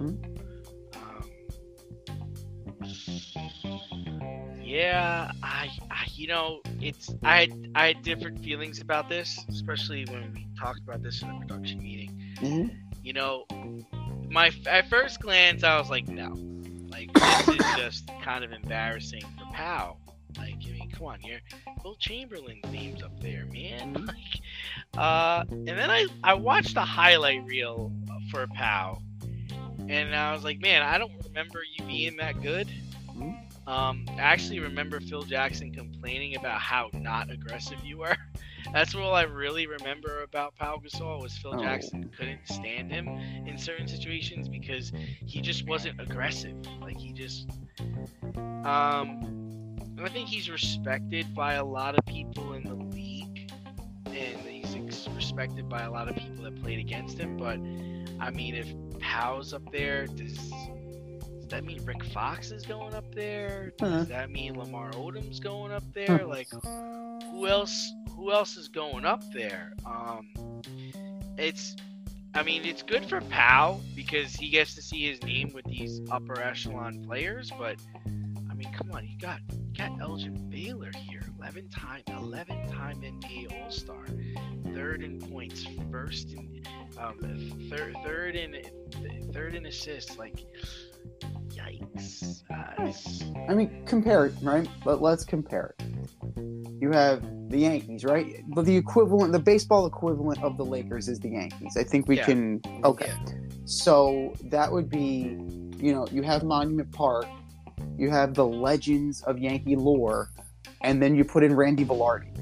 C: Um, yeah, I, I, you know, it's... I had, I had different feelings about this, especially when we talked about this in the production meeting.
B: Mm-hmm.
C: You know, my at first glance, I was like, no. Like, this is just kind of embarrassing for Pau. Like, I mean, come on, you're Will Chamberlain's name's up there, man. Like, uh, and then I, I watched the highlight reel for Pau, and I was like, man, I don't remember you being that good. Um, I actually remember Phil Jackson complaining about how not aggressive you were. That's all I really remember about Pau Gasol was Phil
B: Oh.
C: Jackson couldn't stand him in certain situations because he just wasn't aggressive. Like he just, um, I think he's respected by a lot of people in the league, and he's ex- respected by a lot of people that played against him. But I mean, if Pau's up there, does does that mean Rick Fox is going up there? Does
B: Huh.
C: that mean Lamar Odom's going up there? Like, who else? Who else is going up there? Um, it's, I mean, it's good for Pau because he gets to see his name with these upper echelon players. But I mean, come on, you got you got Elgin Baylor here, eleven time, eleven time N B A All Star, third in points, first in, um, third, third in, third in assists. Like, yikes! Uh, it's-
B: I mean, compare it, right? But let's compare it. You have the Yankees, right? But the equivalent, the baseball equivalent of the Lakers is the Yankees. I think we
C: Yeah.
B: can. Okay.
C: Yeah.
B: So that would be, you know, you have Monument Park, you have the legends of Yankee lore, and then you put in Randy Velarde.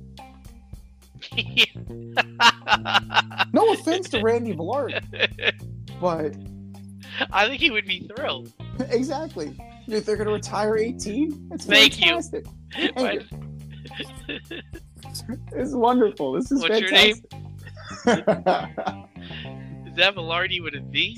B: No offense to Randy Velarde, but
C: I think he would be thrilled.
B: exactly. If they're going to retire eighteen, it's
C: Thank you.
B: fantastic.
C: But-
B: It's wonderful. This is
C: What's your name?
B: fantastic.
C: Is that Velarde with a V?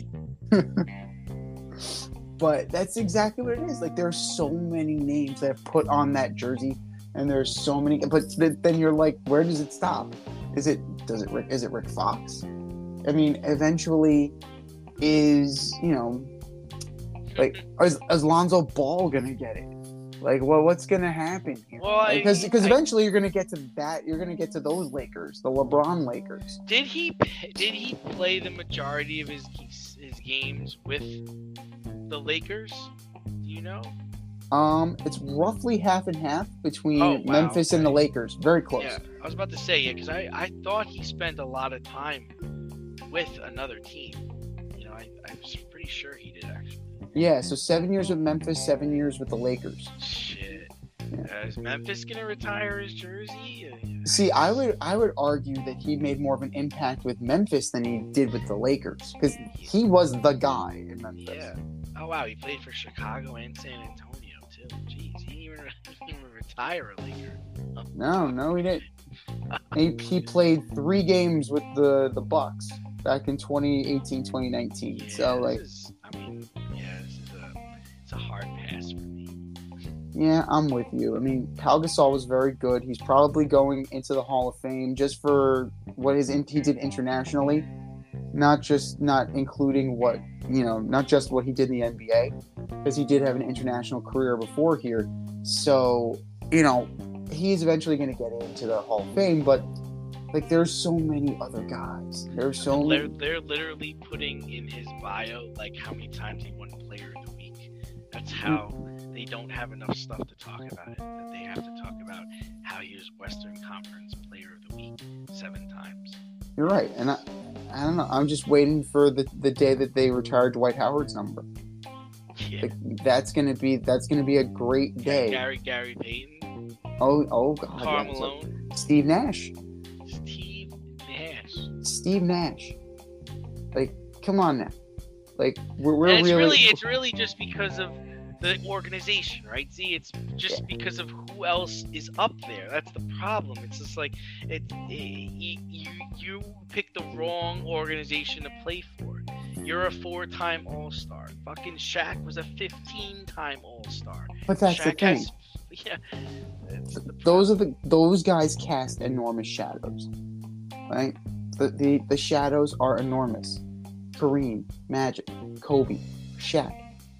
B: But that's exactly what it is. Like there's so many names that have put on that jersey, and there's so many. But then you're like, where does it stop? Is it does it Rick? Is it Rick Fox? I mean, eventually, is you know, like is, is Lonzo Ball gonna get it? Like, well, what's gonna happen here?
C: Well, I-
B: Because because
C: I-
B: eventually you're gonna get to that. You're gonna get to those Lakers, the LeBron Lakers.
C: Did he did he play the majority of his his games with the Lakers? Do you know?
B: Um, it's roughly half and half between
C: Oh, wow,
B: Memphis and the
C: okay.
B: Lakers. Very close.
C: Yeah, I was about to say yeah, because I, I thought he spent a lot of time with another team. You know, I, I was pretty sure he did actually.
B: Yeah, so seven years with Memphis, seven years with the Lakers.
C: Shit.
B: Yeah.
C: Uh, is Memphis gonna retire his jersey?
B: See, I would I would argue that he made more of an impact with Memphis than he did with the Lakers because he was the guy in Memphis.
C: Yeah. Oh wow, he played for Chicago and San Antonio too. Jeez, he didn't even, he didn't even retire a Laker.
B: No, no, he didn't. He, he played three games with the, the Bucks back in twenty eighteen, twenty nineteen.
C: Yeah,
B: So, like,
C: this is, I mean, yeah, this is a it's a hard pass for me.
B: yeah, I'm with you. I mean, Pau Gasol was very good. He's probably going into the Hall of Fame just for what his he did internationally, not just not including what you know, not just what he did in the N B A, because he did have an international career before here. So, you know, he's eventually going to get into the Hall of Fame, but like, there's so many other guys. There's so
C: They're,
B: many.
C: they're literally putting in his bio like how many times he won Player of the Week. That's how they don't have enough stuff to talk about it. That they have to talk about how he was Western Conference Player of the Week seven times.
B: You're right, and I, I don't know. I'm just waiting for the, the day that they retire Dwight Howard's number.
C: Yeah.
B: Like, that's gonna be that's gonna be a great day.
C: Gary Gary Payton,
B: Oh, oh God,
C: Karl
B: yeah, so-
C: Malone,
B: Steve Nash.
C: Steve Nash.
B: Steve Nash. Like, come on now. Like, we're, we're
C: And it's
B: really,
C: really it's really just because of the organization, right? See, it's just because of who else is up there. That's the problem. It's just like it, it you you picked the wrong organization to play for. You're a four-time All-Star. Fucking Shaq was a fifteen-time All-Star.
B: but that's
C: Shaq
B: the thing.
C: has, yeah. It's the
B: Those are the those guys cast enormous shadows, right? The the, the shadows are enormous. Kareem, Magic, Kobe, Shaq.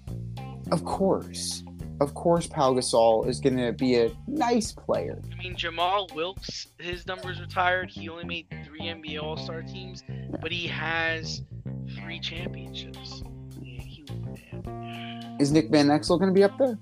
B: Of course, of course, Pau Gasol is going to be a nice player.
C: I mean, Jamal Wilkes, his numbers retired. He only made three N B A All-Star teams, but he has three championships. Yeah, he, man.
B: Is Nick Van Exel going to be up there?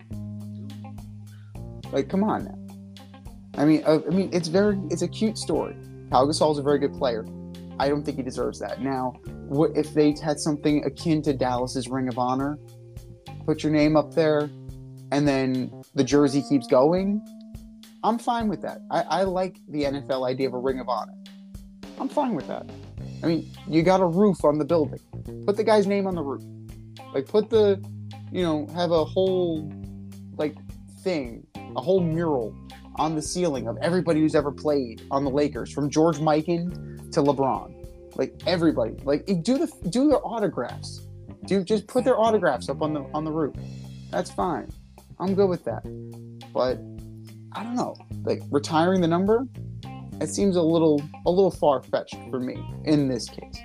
B: Like, come on now. I mean, uh, I mean, it's very, it's a cute story. Pau Gasol is a very good player. I don't think he deserves that. Now, what if they had something akin to Dallas's Ring of Honor? Put your name up there, and then the jersey keeps going. I'm fine with that. I, I like the N F L idea of a Ring of Honor. I'm fine with that. I mean, you got a roof on the building. Put the guy's name on the roof. Like, put the, you know, have a whole, like, thing, a whole mural on the ceiling of everybody who's ever played on the Lakers, from George Mikan to LeBron. Like, everybody. Like, do the do their autographs. Do just put their autographs up on the on the roof. That's fine. I'm good with that. But I don't know. Like, retiring the number, it seems a little a little far fetched for me in this case.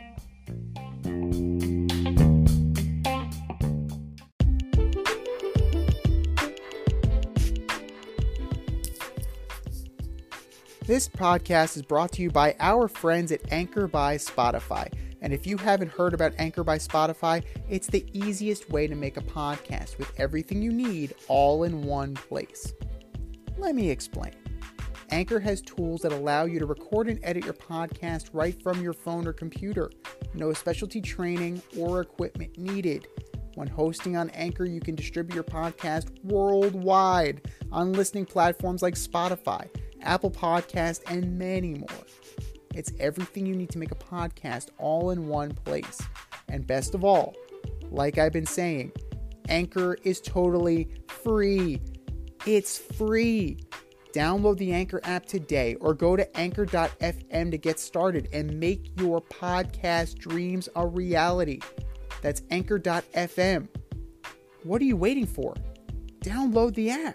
B: This podcast is brought to you by our friends at Anchor by Spotify. And if you haven't heard about Anchor by Spotify, it's the easiest way to make a podcast with everything you need all in one place. Let me explain. Anchor has tools that allow you to record and edit your podcast right from your phone or computer. No specialty training or equipment needed. When hosting on Anchor, you can distribute your podcast worldwide on listening platforms like Spotify, Apple Podcasts, and many more. It's everything you need to make a podcast all in one place. And best of all, like I've been saying, Anchor is totally free. It's free. Download the Anchor app today or go to anchor dot f m to get started and make your podcast dreams a reality. That's anchor dot f m. What are you waiting for? Download the app.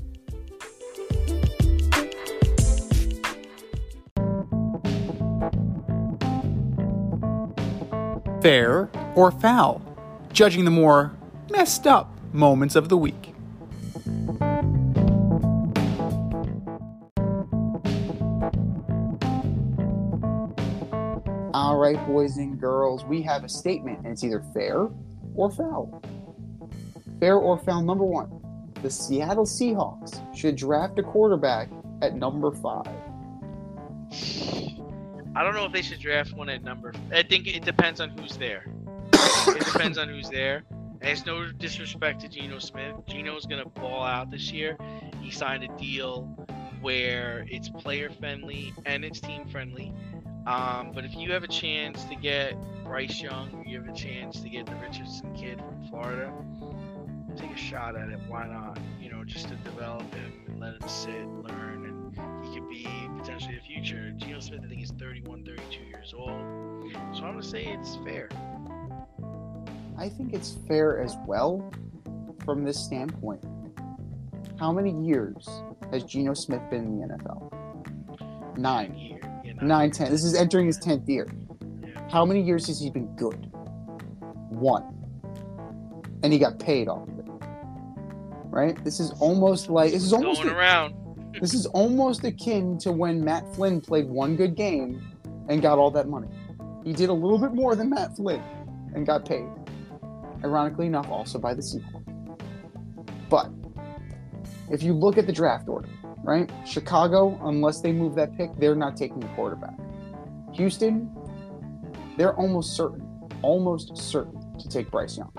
B: Fair or foul, judging the more messed up moments of the week. All right, boys and girls, we have a statement, and it's either fair or foul. Fair or foul, number one. The Seattle Seahawks should draft a quarterback at number five.
C: I don't know if they should draft one at number. I think it depends on who's there. It depends on who's there, And it's no disrespect to Geno Smith. Geno's gonna ball out this year. He signed a deal where it's player friendly and it's team friendly. Um, but if you have a chance to get Bryce Young, or you have a chance to get the Richardson kid from Florida, take a shot at it. Why not? You know, just to develop him and let him sit, learn, and he could be potentially the future. Geno Smith, I think, is thirty-one, thirty-two years old. So I'm gonna say it's fair.
B: I think it's fair as well from this standpoint. How many years has Geno Smith been in the N F L? Nine.
C: Year, you know.
B: Nine, ten. This is entering his tenth year.
C: Yeah.
B: How many years has he been good? One. And he got paid off of it. Right? This is almost like this is almost
C: Going
B: a-
C: around.
B: this is almost akin to when Matt Flynn played one good game and got all that money. He did a little bit more than Matt Flynn and got paid. Ironically enough, also by the Seahawks. But if you look at the draft order, right? Chicago, unless they move that pick, they're not taking a quarterback. Houston, they're almost certain, almost certain to take Bryce Young.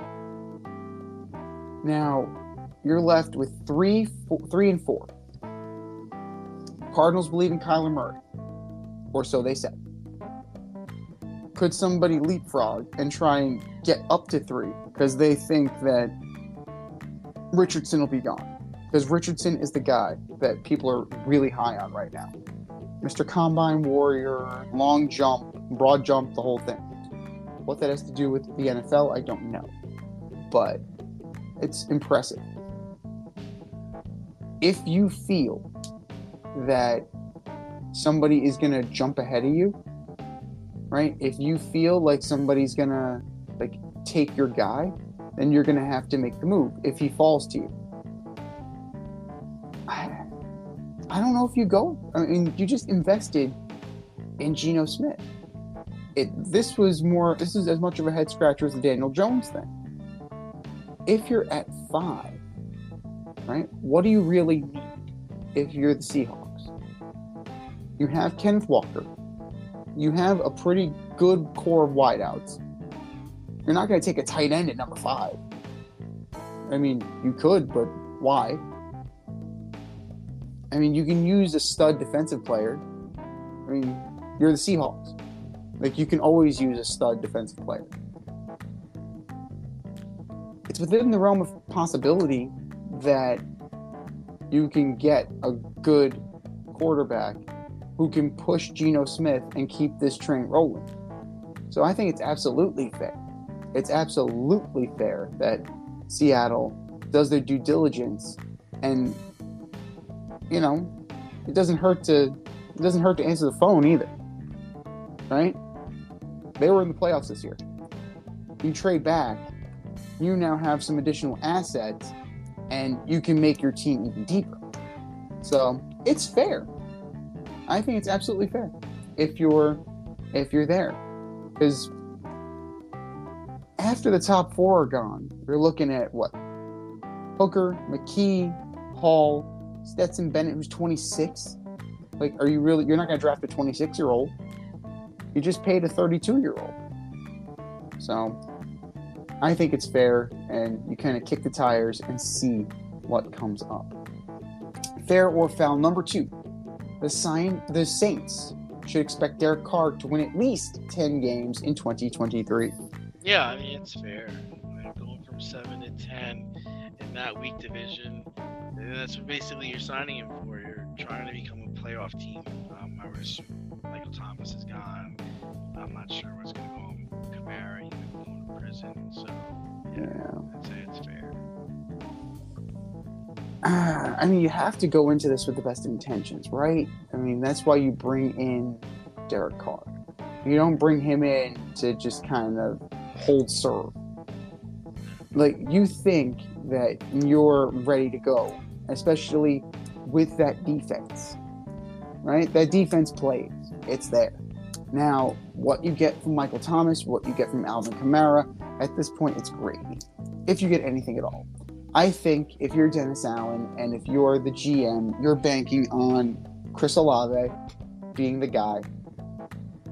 B: Now, you're left with three, four, three and four. Cardinals believe in Kyler Murray, or so they said. Could somebody leapfrog and try and get up to three because they think that Richardson will be gone? Because Richardson is the guy that people are really high on right now. Mister Combine Warrior, long jump, broad jump, the whole thing. What that has to do with the N F L, I don't know. But it's impressive. If you feel that somebody is going to jump ahead of you, right? If you feel like somebody's going to like take your guy, then you're going to have to make the move if he falls to you. I, I don't know if you go. I mean, you just invested in Geno Smith. It this was more this is as much of a head scratcher as the Daniel Jones thing. If you're at five, right, what do you really need if you're the Seahawks? You have Kenneth Walker. You have a pretty good core of wideouts. You're not going to take a tight end at number five. I mean, you could, but why? I mean, you can use a stud defensive player. I mean, you're the Seahawks. Like, you can always use a stud defensive player. It's within the realm of possibility that you can get a good quarterback who can push Geno Smith and keep this train rolling. So I think it's absolutely fair. It's absolutely fair that Seattle does their due diligence, and you know, it doesn't hurt to it doesn't hurt to answer the phone either. Right? They were in the playoffs this year. You trade back, you now have some additional assets, and you can make your team even deeper. So it's fair. I think it's absolutely fair if you're if you're there, because after the top four are gone, you're looking at what? Hooker, McKee, Hall, Stetson Bennett, who's twenty-six. Like, are you really? You're not going to draft a twenty-six-year-old. You just paid a thirty-two-year-old. So I think it's fair, and you kind of kick the tires and see what comes up. Fair or foul? Number two, the sign the Saints should expect Derek Carr to win at least ten games in twenty twenty-three.
C: Yeah, I mean, it's fair. We're going from seven to ten in that weak division. And that's what basically you're signing him for. You're trying to become a playoff team. Um, I would assume Michael Thomas is gone. I'm not sure what's going to go on with Kamara, even going to prison. So, yeah,
B: Yeah.
C: I'd say it's fair.
B: Uh, I mean, you have to go into this with the best intentions, right? I mean, that's why you bring in Derek Carr. You don't bring him in to just kind of hold serve. Like, you think that you're ready to go, especially with that defense, right? That defense plays. It's there. Now, what you get from Michael Thomas, what you get from Alvin Kamara, at this point, it's gravy. If you get anything at all. I think if you're Dennis Allen and if you're the G M, you're banking on Chris Olave being the guy,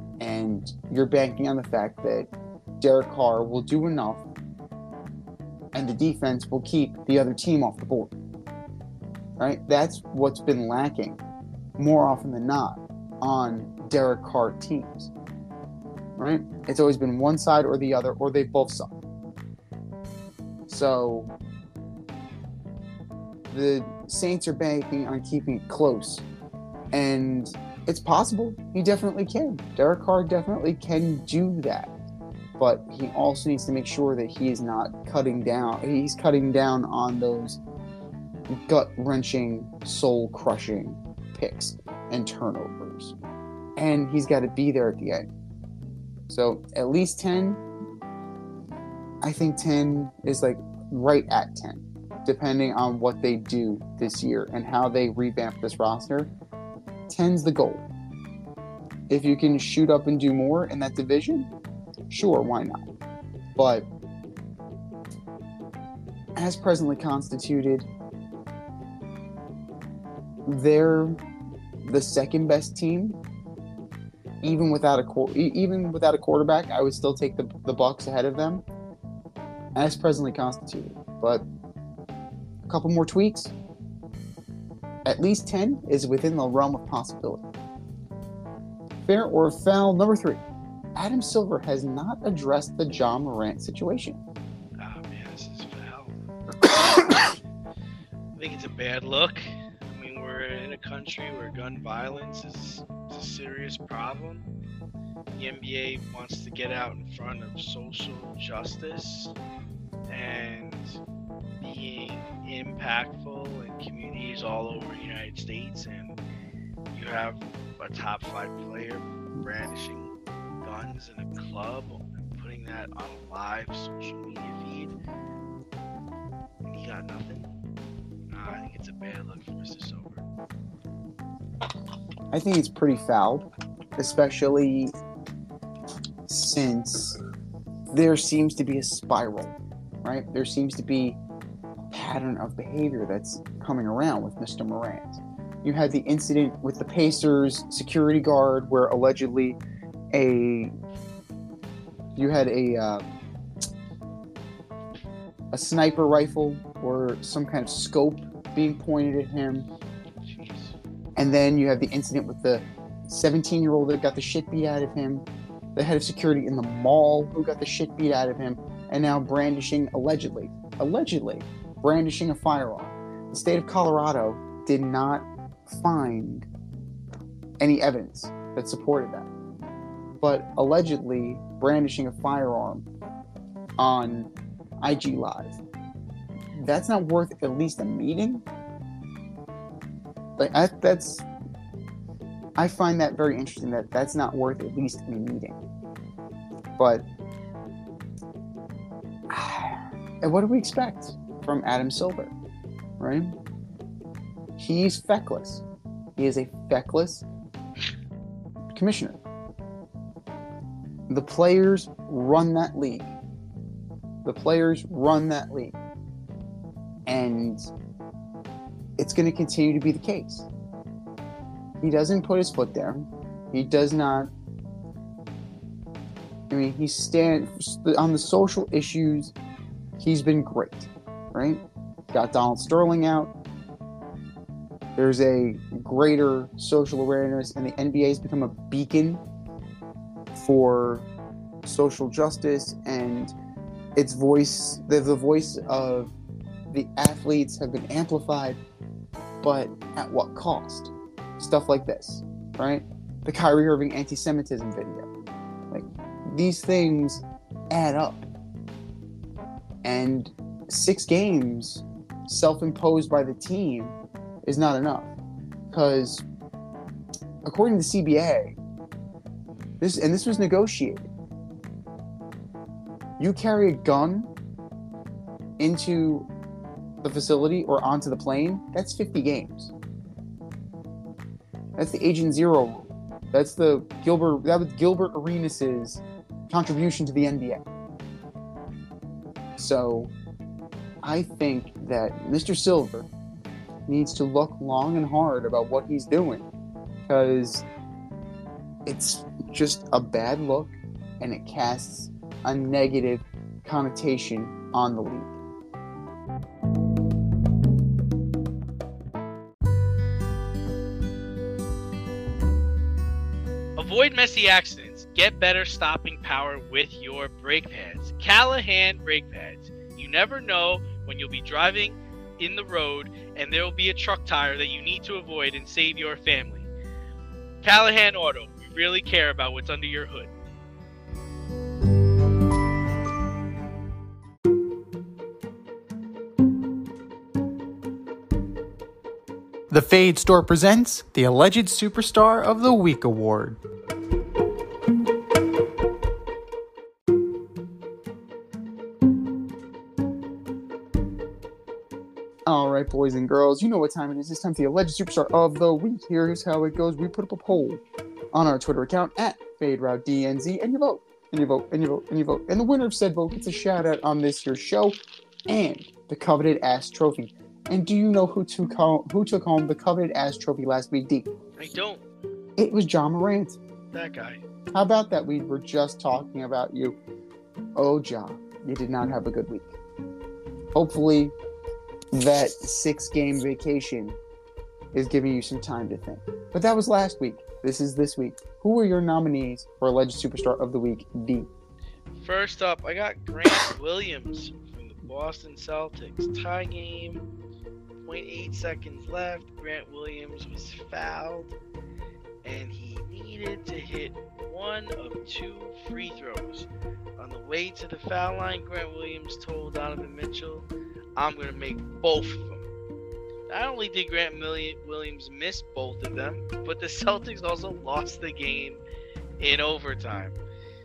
B: and you're banking on the fact that Derek Carr will do enough and the defense will keep the other team off the board. Right? That's what's been lacking more often than not on Derek Carr teams. Right? It's always been one side or the other, or they both suck. So the Saints are banking on keeping it close. And it's possible. He definitely can. Derek Carr definitely can do that. But he also needs to make sure that he is not cutting down. He's cutting down on those gut-wrenching, soul-crushing picks and turnovers. And he's got to be there at the end. So at least ten. I think ten is like right at ten, depending on what they do this year and how they revamp this roster. ten's the goal. If you can shoot up and do more in that division, sure, why not? But as presently constituted, they're the second best team. Even without a even without a quarterback, I would still take the the Bucs ahead of them. As presently constituted, but a couple more tweaks. At least ten is within the realm of possibility. Fair or foul number three. Adam Silver has not addressed the John Morant situation.
C: Oh man, this is foul. I think it's a bad look. I mean, we're in a country where gun violence is, is a serious problem. The N B A wants to get out in front of social justice and being impactful in communities all over the United States, and you have a top five player brandishing guns in a club and putting that on a live social media feed, and he got nothing. Nah, I think it's a bad look for Mister Silver.
B: I think it's pretty foul, especially since there seems to be a spiral, right? There seems to be a pattern of behavior that's coming around with Mister Morant. You had the incident with the Pacers security guard where allegedly a you had a uh, a sniper rifle or some kind of scope being pointed at him.
C: Jeez.
B: And then you have the incident with the seventeen-year-old that got the shit beat out of him, the head of security in the mall who got the shit beat out of him, and now brandishing, allegedly, allegedly, brandishing a firearm. The state of Colorado did not find any evidence that supported that. But allegedly, brandishing a firearm on I G Live, that's not worth at least a meeting? Like, I, that's... I find that very interesting that that's not worth at least a meeting. But and what do we expect from Adam Silver, right? He's feckless. He is a feckless commissioner. The players run that league. The players run that league. And it's going to continue to be the case. He doesn't put his foot down. He does not. I mean, he stands on the social issues. He's been great, right? Got Donald Sterling out. There's a greater social awareness, and the N B A has become a beacon for social justice, and its voice, the, the voice of the athletes have been amplified, but at what cost? Stuff like this, right? The Kyrie Irving anti-Semitism video. Like, these things add up. And six games self-imposed by the team is not enough. Because according to the C B A, this and this was negotiated, you carry a gun into the facility or onto the plane, that's fifty games. That's the Agent Zero rule. That's the Gilbert. That was Gilbert Arenas' contribution to the N B A. So, I think that Mister Silver needs to look long and hard about what he's doing, because it's just a bad look, and it casts a negative connotation on the league.
C: Avoid messy accidents. Get better stopping power with your brake pads. Callahan brake pads. You never know when you'll be driving in the road and there will be a truck tire that you need to avoid and save your family. Callahan Auto. We really care about what's under your hood.
B: The Fade Store presents the Alleged Superstar of the Week Award. Alright, boys and girls, you know what time it is. It's time for the Alleged Superstar of the Week. Here's how it goes. We put up a poll on our Twitter account at FadeRouteDNZ, and you vote, and you vote, and you vote, and you vote. And the winner of said vote gets a shout out on this year's show and the coveted ass trophy. And do you know who took home, who took home the coveted ass trophy last week, D?
C: I don't.
B: It was John Morant.
C: That guy.
B: How about that? We were just talking about you. Oh, John, you did not have a good week. Hopefully, that six-game vacation is giving you some time to think. But that was last week. This is this week. Who are your nominees for Alleged Superstar of the Week, D?
C: First up, I got Grant Williams from the Boston Celtics. Tie game, zero point eight seconds left. Grant Williams was fouled, and he needed to hit one of two free throws. On the way to the foul line, Grant Williams told Donovan Mitchell, I'm going to make both of them. Not only did Grant Williams miss both of them, but the Celtics also lost the game in overtime.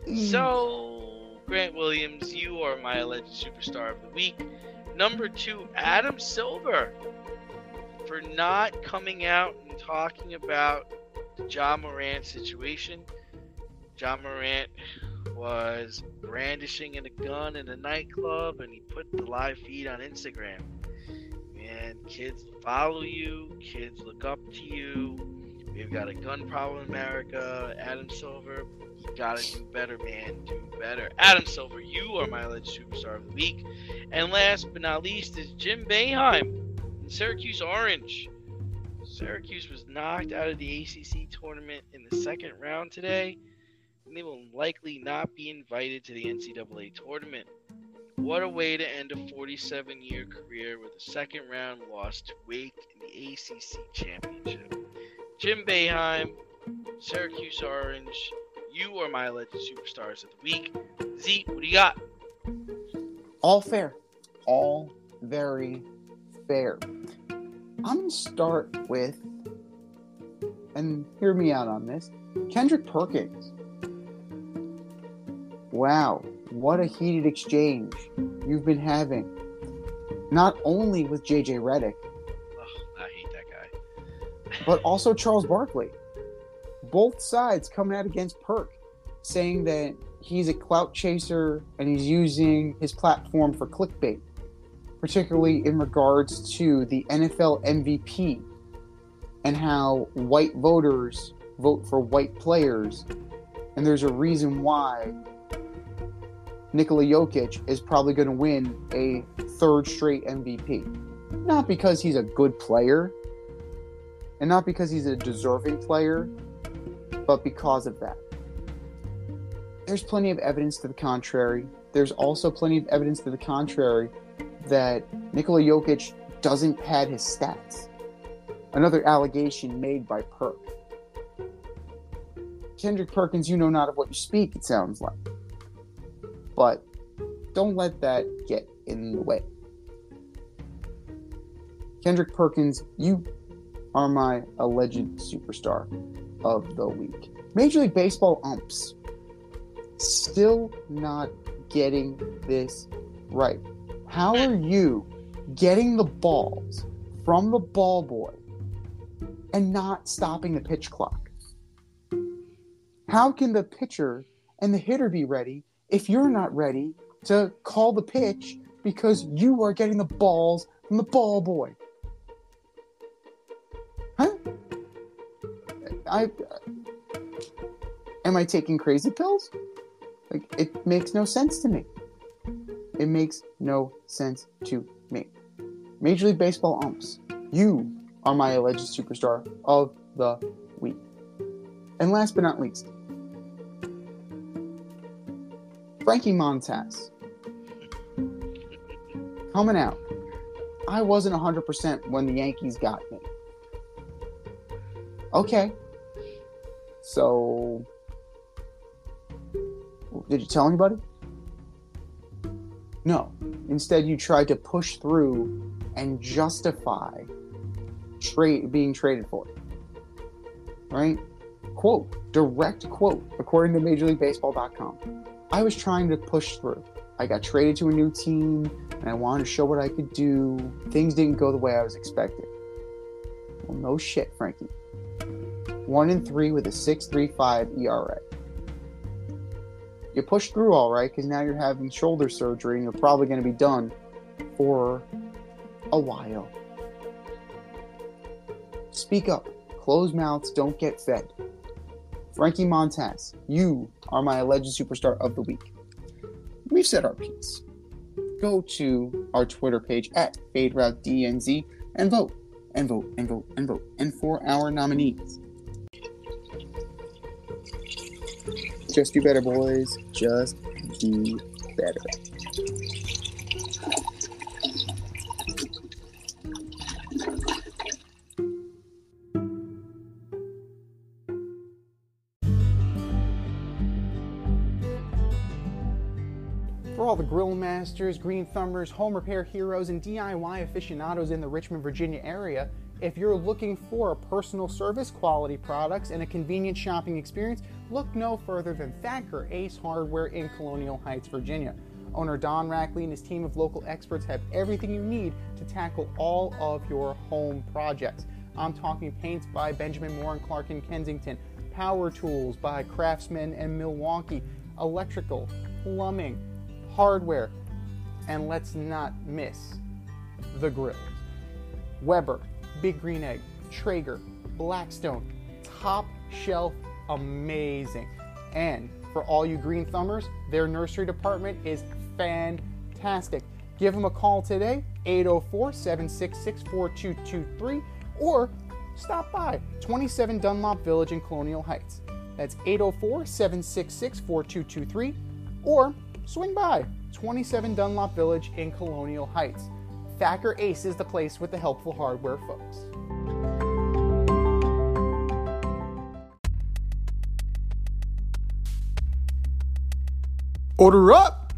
C: So, Grant Williams, you are my Alleged Superstar of the Week. Number two, Adam Silver, for not coming out and talking about the Ja Morant situation. Ja Morant was brandishing a gun in a nightclub, and he put the live feed on Instagram. And kids follow you, kids look up to you. We've got a gun problem in America. Adam Silver, you gotta do better, man. Do better. Adam Silver, you are my Alleged Superstar of the Week. And last but not least is Jim Boeheim in Syracuse Orange. Syracuse was knocked out of the A C C tournament in the second round today, and they will likely not be invited to the N C double A tournament. What a way to end a forty-seven-year career with a second-round loss to Wake in the A C C championship. Jim Boeheim, Syracuse Orange, you are my Alleged Superstars of the Week. Z, what do you got?
B: All fair. All very fair. I'm going to start with, and hear me out on this, Kendrick Perkins. Wow, what a heated exchange you've been having. Not only with J J Redick,
C: Oh, I hate that guy.
B: but also Charles Barkley. Both sides coming out against Perk, saying that he's a clout chaser and he's using his platform for clickbait, particularly in regards to the N F L M V P and how white voters vote for white players. And there's a reason why Nikola Jokic is probably going to win a third straight M V P. Not because he's a good player, and not because he's a deserving player, but because of that. There's plenty of evidence to the contrary. There's also plenty of evidence to the contrary that Nikola Jokic doesn't pad his stats. Another allegation made by Perk. Kendrick Perkins, you know not of what you speak, it sounds like. But don't let that get in the way. Kendrick Perkins, you are my Alleged Superstar of the Week. Major League Baseball umps still not getting this right. How are you getting the balls from the ball boy and not stopping the pitch clock? How can the pitcher and the hitter be ready if you're not ready to call the pitch because you are getting the balls from the ball boy? Huh? I am I taking crazy pills? Like, it makes no sense to me. It makes no sense to me. Major League Baseball umps, you are my Alleged Superstar of the Week. And last but not least, Frankie Montas. Coming out. I wasn't one hundred percent when the Yankees got me. Okay. So, did you tell anybody? No. Instead, you tried to push through and justify trade being traded for it. Right? Quote, direct quote, according to Major League Baseball dot com. I was trying to push through. I got traded to a new team, and I wanted to show what I could do. Things didn't go the way I was expecting. Well, no shit, Frankie. One and three with a six point three five E R A. You pushed through all right, because now you're having shoulder surgery, and you're probably going to be done for a while. Speak up. Closed mouths don't get fed. Frankie Montas, you are my alleged superstar of the week. We've said our piece. Go to our Twitter page at FadeRouteDNZ and vote, and vote, and vote, and vote, and for our nominees. Just do better, boys. Just do better.
D: For all the grill masters, green thumbers, home repair heroes, and D I Y aficionados in the Richmond, Virginia area, if you're looking for a personal service, quality products, and a convenient shopping experience, look no further than Thacker Ace Hardware in Colonial Heights, Virginia. Owner Don Rackley and his team of local experts have everything you need to tackle all of your home projects. I'm talking paints by Benjamin Moore and Clark in Kensington, power tools by Craftsman and Milwaukee, electrical, plumbing, hardware, and let's not miss the grills. Weber, Big Green Egg, Traeger, Blackstone, top shelf, amazing. And for all you green thumbers, their nursery department is fantastic. Give them a call today, eight oh four, seven six six, four two two three, or stop by twenty-seven Dunlop Village in Colonial Heights. That's eight oh four, seven six six, four two two three, or swing by twenty-seven Dunlop Village in Colonial Heights. Thacker Ace is the place with the helpful hardware folks. Order up!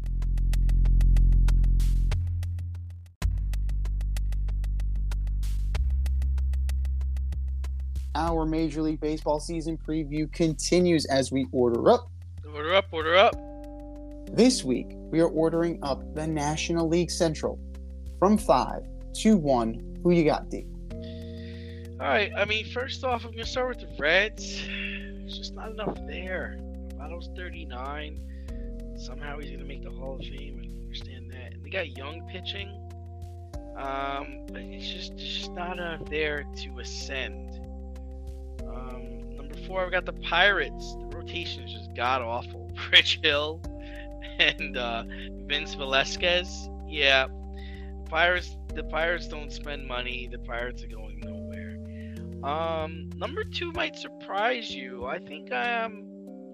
B: Our Major League Baseball season preview continues as we order up.
C: Order up, order up.
B: This week, we are ordering up the National League Central. From five to one, who you got, D?
C: All right. I mean, first off, I'm gonna start with the Reds. There's just not enough there. Votto's thirty-nine. Somehow he's gonna make the Hall of Fame. I understand that. And they got young pitching. Um, but it's just it's just not enough there to ascend. Um, number four, I've got the Pirates. The rotation is just god awful. Rich Hill and uh, Vince Velasquez. Yeah. Pirates, the Pirates don't spend money. The Pirates are going nowhere. Um, number two might surprise you. I think I am.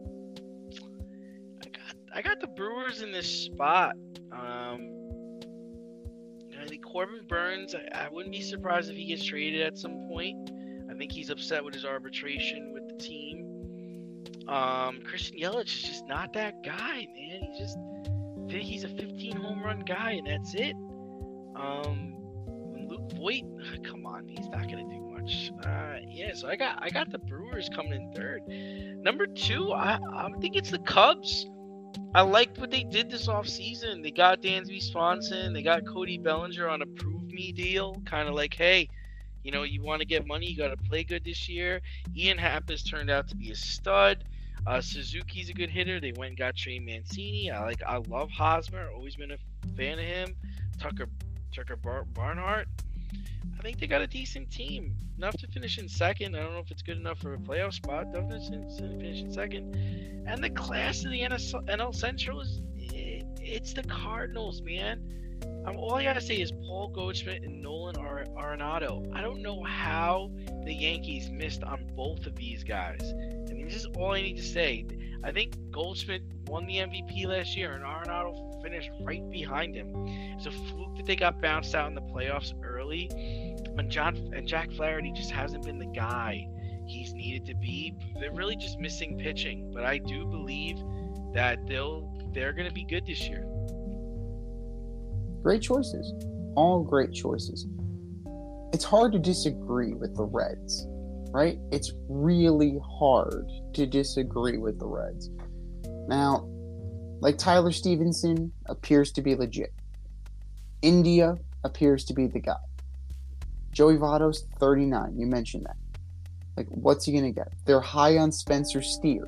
C: I got, I got the Brewers in this spot. Um, I think Corbin Burns. I, I wouldn't be surprised if he gets traded at some point. I think he's upset with his arbitration with the team. Um, Christian Yelich is just not that guy, man. He's just he's a fifteen home run guy, and that's it. Um, Luke Voit, come on, he's not gonna do much. Uh, yeah, so I got I got the Brewers coming in third. Number two, I I think it's the Cubs. I liked what they did this offseason. They got Dansby Swanson, they got Cody Bellinger on a prove me deal, kind of like, hey, you know, you want to get money, you got to play good this year. Ian Happ has turned out to be a stud. Uh, Suzuki's a good hitter. They went and got Trey Mancini. I like I love Hosmer. Always been a fan of him. Tucker. Tucker Bar- Barnhart. I think they got a decent team. Enough to finish in second. I don't know if it's good enough for a playoff spot. Definitely finish in second. And the class of the N L Central is it, it's the Cardinals, man. Um, all I gotta say is Paul Goldschmidt and Nolan Ar- Arenado. I don't know how the Yankees missed on both of these guys. And And this is all I need to say. I think Goldschmidt won the M V P last year, and Arenado finished right behind him. It's a fluke that they got bounced out in the playoffs early, and John and Jack Flaherty just hasn't been the guy he's needed to be. They're really just missing pitching, but I do believe that they'll they're going to be good this year.
B: Great choices, all great choices. It's hard to disagree with the Reds, right? It's really hard to disagree with the Reds. Now, like Tyler Stevenson appears to be legit. India appears to be the guy. Joey Votto's thirty-nine. You mentioned that. Like, what's he going to get? They're high on Spencer Steer.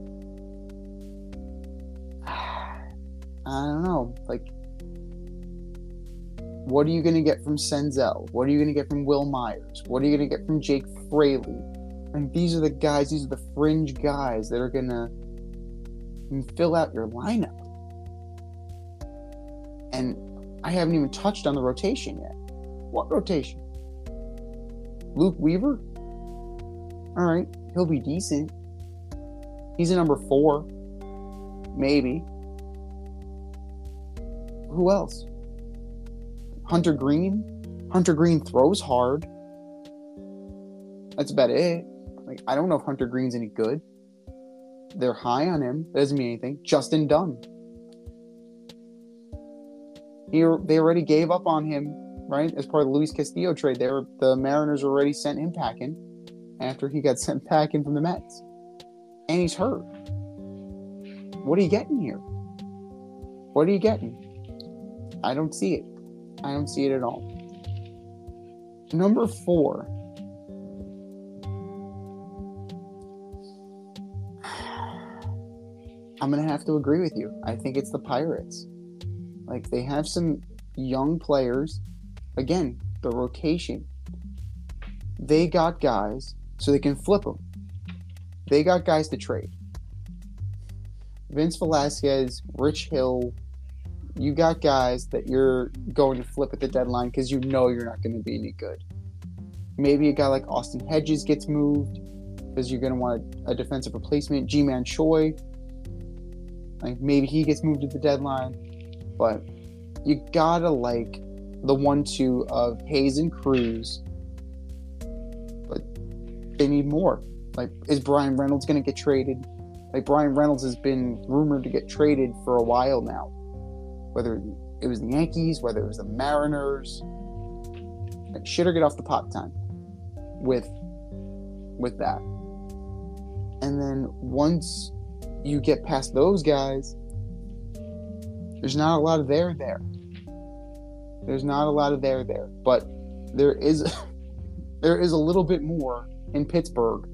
B: I don't know. Like, what are you going to get from Senzel? What are you going to get from Will Myers? What are you going to get from Jake Fraley? And these are the guys, these are the fringe guys that are going to fill out your lineup. And I haven't even touched on the rotation yet. What rotation? Luke Weaver? All right, he'll be decent. He's a number four. Maybe. Who else? Hunter Green? Hunter Green throws hard. That's about it. Like, I don't know if Hunter Green's any good. They're high on him. That doesn't mean anything. Justin Dunn. He, they already gave up on him, right? As part of the Luis Castillo trade. They were, the Mariners already sent him packing after he got sent packing from the Mets. And he's hurt. What are you getting here? What are you getting? I don't see it. I don't see it at all. Number four. I'm going to have to agree with you. I think it's the Pirates. Like, they have some young players. Again, the rotation. They got guys so they can flip them. They got guys to trade. Vince Velasquez, Rich Hill. You got guys that you're going to flip at the deadline because you know you're not going to be any good. Maybe a guy like Austin Hedges gets moved because you're going to want a, a defensive replacement. G-Man Choi. Like, maybe he gets moved at the deadline. But you gotta like the one two of Hayes and Cruz. But they need more. Like, is Brian Reynolds going to get traded? Like, Brian Reynolds has been rumored to get traded for a while now. Whether it was the Yankees, whether it was the Mariners. Like, shit or get off the pot time with, with that. And then once you get past those guys, there's not a lot of there there. There's not a lot of there there. But there is there is a little bit more in Pittsburgh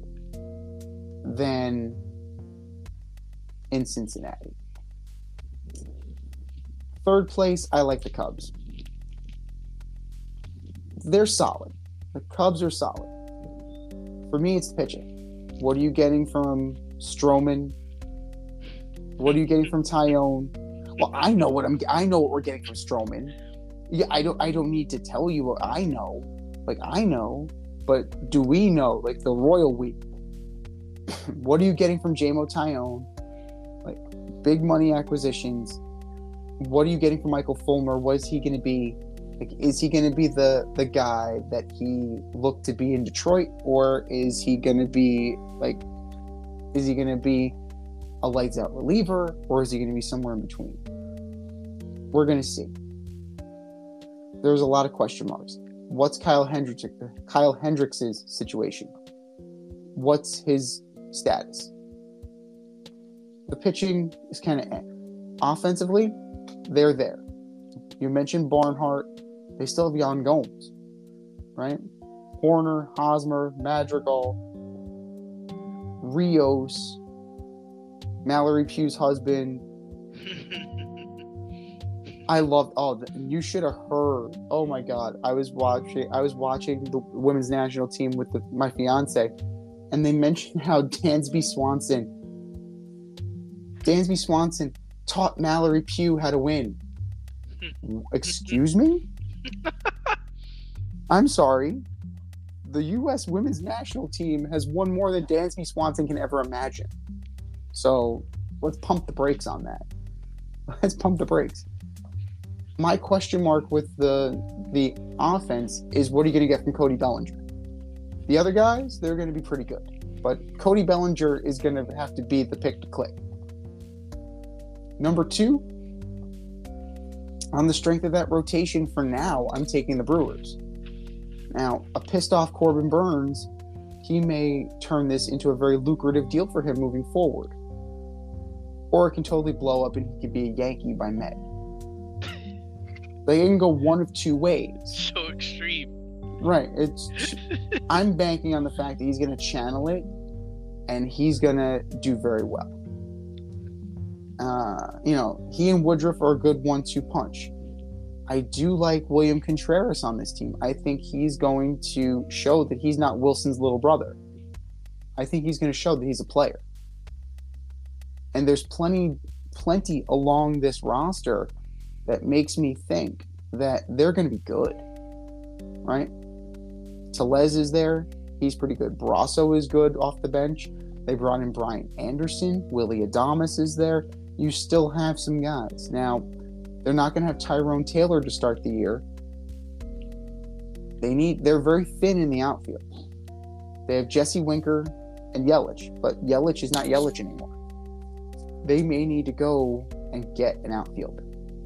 B: than in Cincinnati. Third place, I like the Cubs. They're solid. The Cubs are solid. For me, it's the pitching. What are you getting from Stroman? What are you getting from Tyone? Well, I know what I'm. I know what we're getting from Stroman. Yeah, I don't. I don't need to tell you what I know. Like, I know, but do we know? Like, the royal we. What are you getting from J M O Tyone? Like, big money acquisitions. What are you getting from Michael Fulmer? What is he going to be? Like, is he going to be the the guy that he looked to be in Detroit, or is he going to be like? Is he going to be a lights out reliever, or is he going to be somewhere in between? We're going to see. There's a lot of question marks. What's Kyle Hendricks, Kyle Hendricks' situation? What's his status? The pitching is kind of eh. Offensively, they're there. You mentioned Barnhart. They still have Yan Gomes, right? Horner, Hosmer, Madrigal, Rios, Mallory Pugh's husband. I loved. Oh, you should have heard. Oh my God, I was watching. I was watching the women's national team with the, my fiance, and they mentioned how Dansby Swanson, Dansby Swanson taught Mallory Pugh how to win. Excuse me? I'm sorry. the U S women's national team has won more than Dansby Swanson can ever imagine. So let's pump the brakes on that. Let's pump the brakes. My question mark with the the offense is, what are you going to get from Cody Bellinger? The other guys, they're going to be pretty good. But Cody Bellinger is going to have to be the pick to click. Number two, on the strength of that rotation for now, I'm taking the Brewers. Now, a pissed off Corbin Burns, he may turn this into a very lucrative deal for him moving forward. Or it can totally blow up and he could be a Yankee by May. They can go one of two ways.
C: So extreme.
B: Right. It's. I'm banking on the fact that he's going to channel it, and he's going to do very well. Uh, you know, he and Woodruff are a good one two punch. I do like William Contreras on this team. I think he's going to show that he's not Wilson's little brother. I think he's going to show that he's a player. And there's plenty, plenty along this roster that makes me think that they're going to be good, right? Telez is there. He's pretty good. Brasso is good off the bench. They brought in Brian Anderson. Willie Adames is there. You still have some guys. Now, they're not going to have Tyrone Taylor to start the year. They need. They're very thin in the outfield. They have Jesse Winker and Yelich, but Yelich is not Yelich anymore. They may need to go and get an outfielder.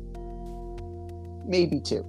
B: Maybe two.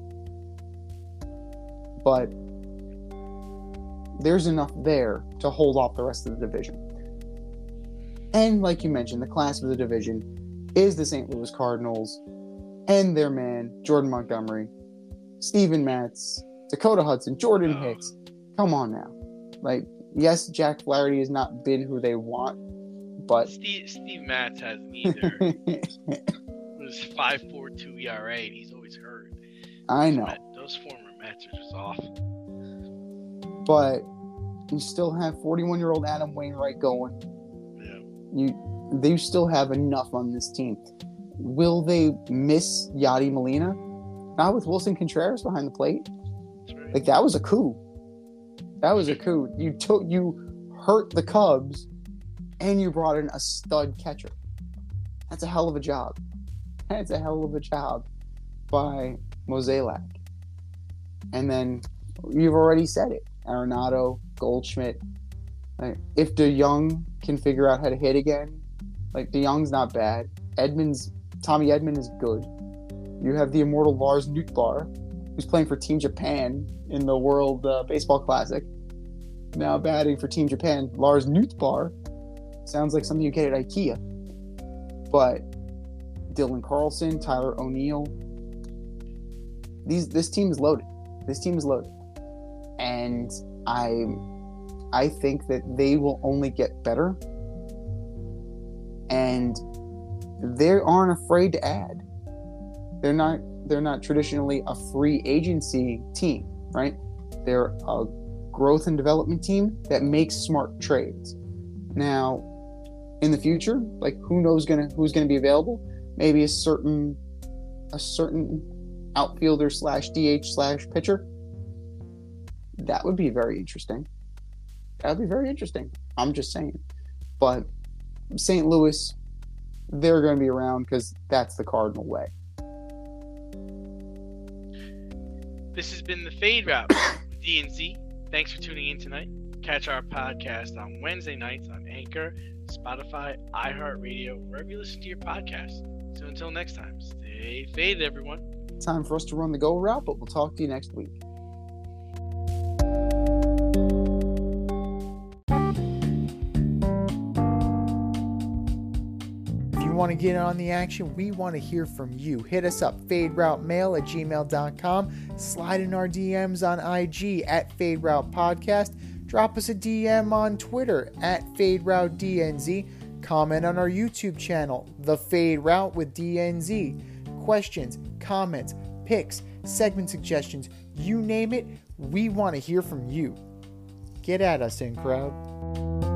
B: But there's enough there to hold off the rest of the division. And like you mentioned, the class of the division is the Saint Louis Cardinals and their man, Jordan Montgomery, Steven Matz, Dakota Hudson, Jordan
C: Oh.
B: Hicks. Come on now. Like, yes, Jack Flaherty has not been who they want, but
C: Steve, Steve Matz hasn't either. It was five point four two E R A, and he's always hurt.
B: I know.
C: Met- those former Mets are just off.
B: But you still have forty-one-year-old Adam Wainwright going.
C: Yeah.
B: You, they still have enough on this team. Will they miss Yadi Molina? Not with Wilson Contreras behind the plate.
C: That's right.
B: Like, that was a coup. That was a coup. You took, you hurt the Cubs, and you brought in a stud catcher. That's a hell of a job. That's a hell of a job by Mozeliak. And then you've already said it. Arenado, Goldschmidt. Like, if DeYoung can figure out how to hit again, like, DeYoung's not bad. Edmonds, Tommy Edman is good. You have the immortal Lars Nootbaar, who's playing for Team Japan in the World uh, Baseball Classic. Now batting for Team Japan, Lars Nootbaar. Sounds like something you get at IKEA. But Dylan Carlson, Tyler O'Neill. These this team is loaded. This team is loaded. And I I think that they will only get better. And they aren't afraid to add. They're not they're not traditionally a free agency team, right? They're a growth and development team that makes smart trades. Now, in the future, like, who knows gonna who's gonna be available? Maybe a certain a certain outfielder slash D H slash pitcher. That would be very interesting. That would be very interesting. I'm just saying. But Saint Louis, they're going to be around because that's the Cardinal way.
C: This has been the Fade Route with D and Z. Thanks for tuning in tonight. Catch our podcast on Wednesday nights on Anchor, Spotify, iHeartRadio, wherever you listen to your podcast. So until next time, stay faded, everyone.
B: Time for us to run the go route, but we'll talk to you next week.
E: If you want to get in on the action, we want to hear from you. Hit us up, faderoutemail at gmail dot com. Slide in our D Ms on I G at FadeRoutePodcast. Drop us a D M on Twitter at FadeRouteDNZ. Comment on our YouTube channel, The Fade Route with D N Z. Questions, comments, picks, segment suggestions, you name it, we want to hear from you. Get at us, in crowd.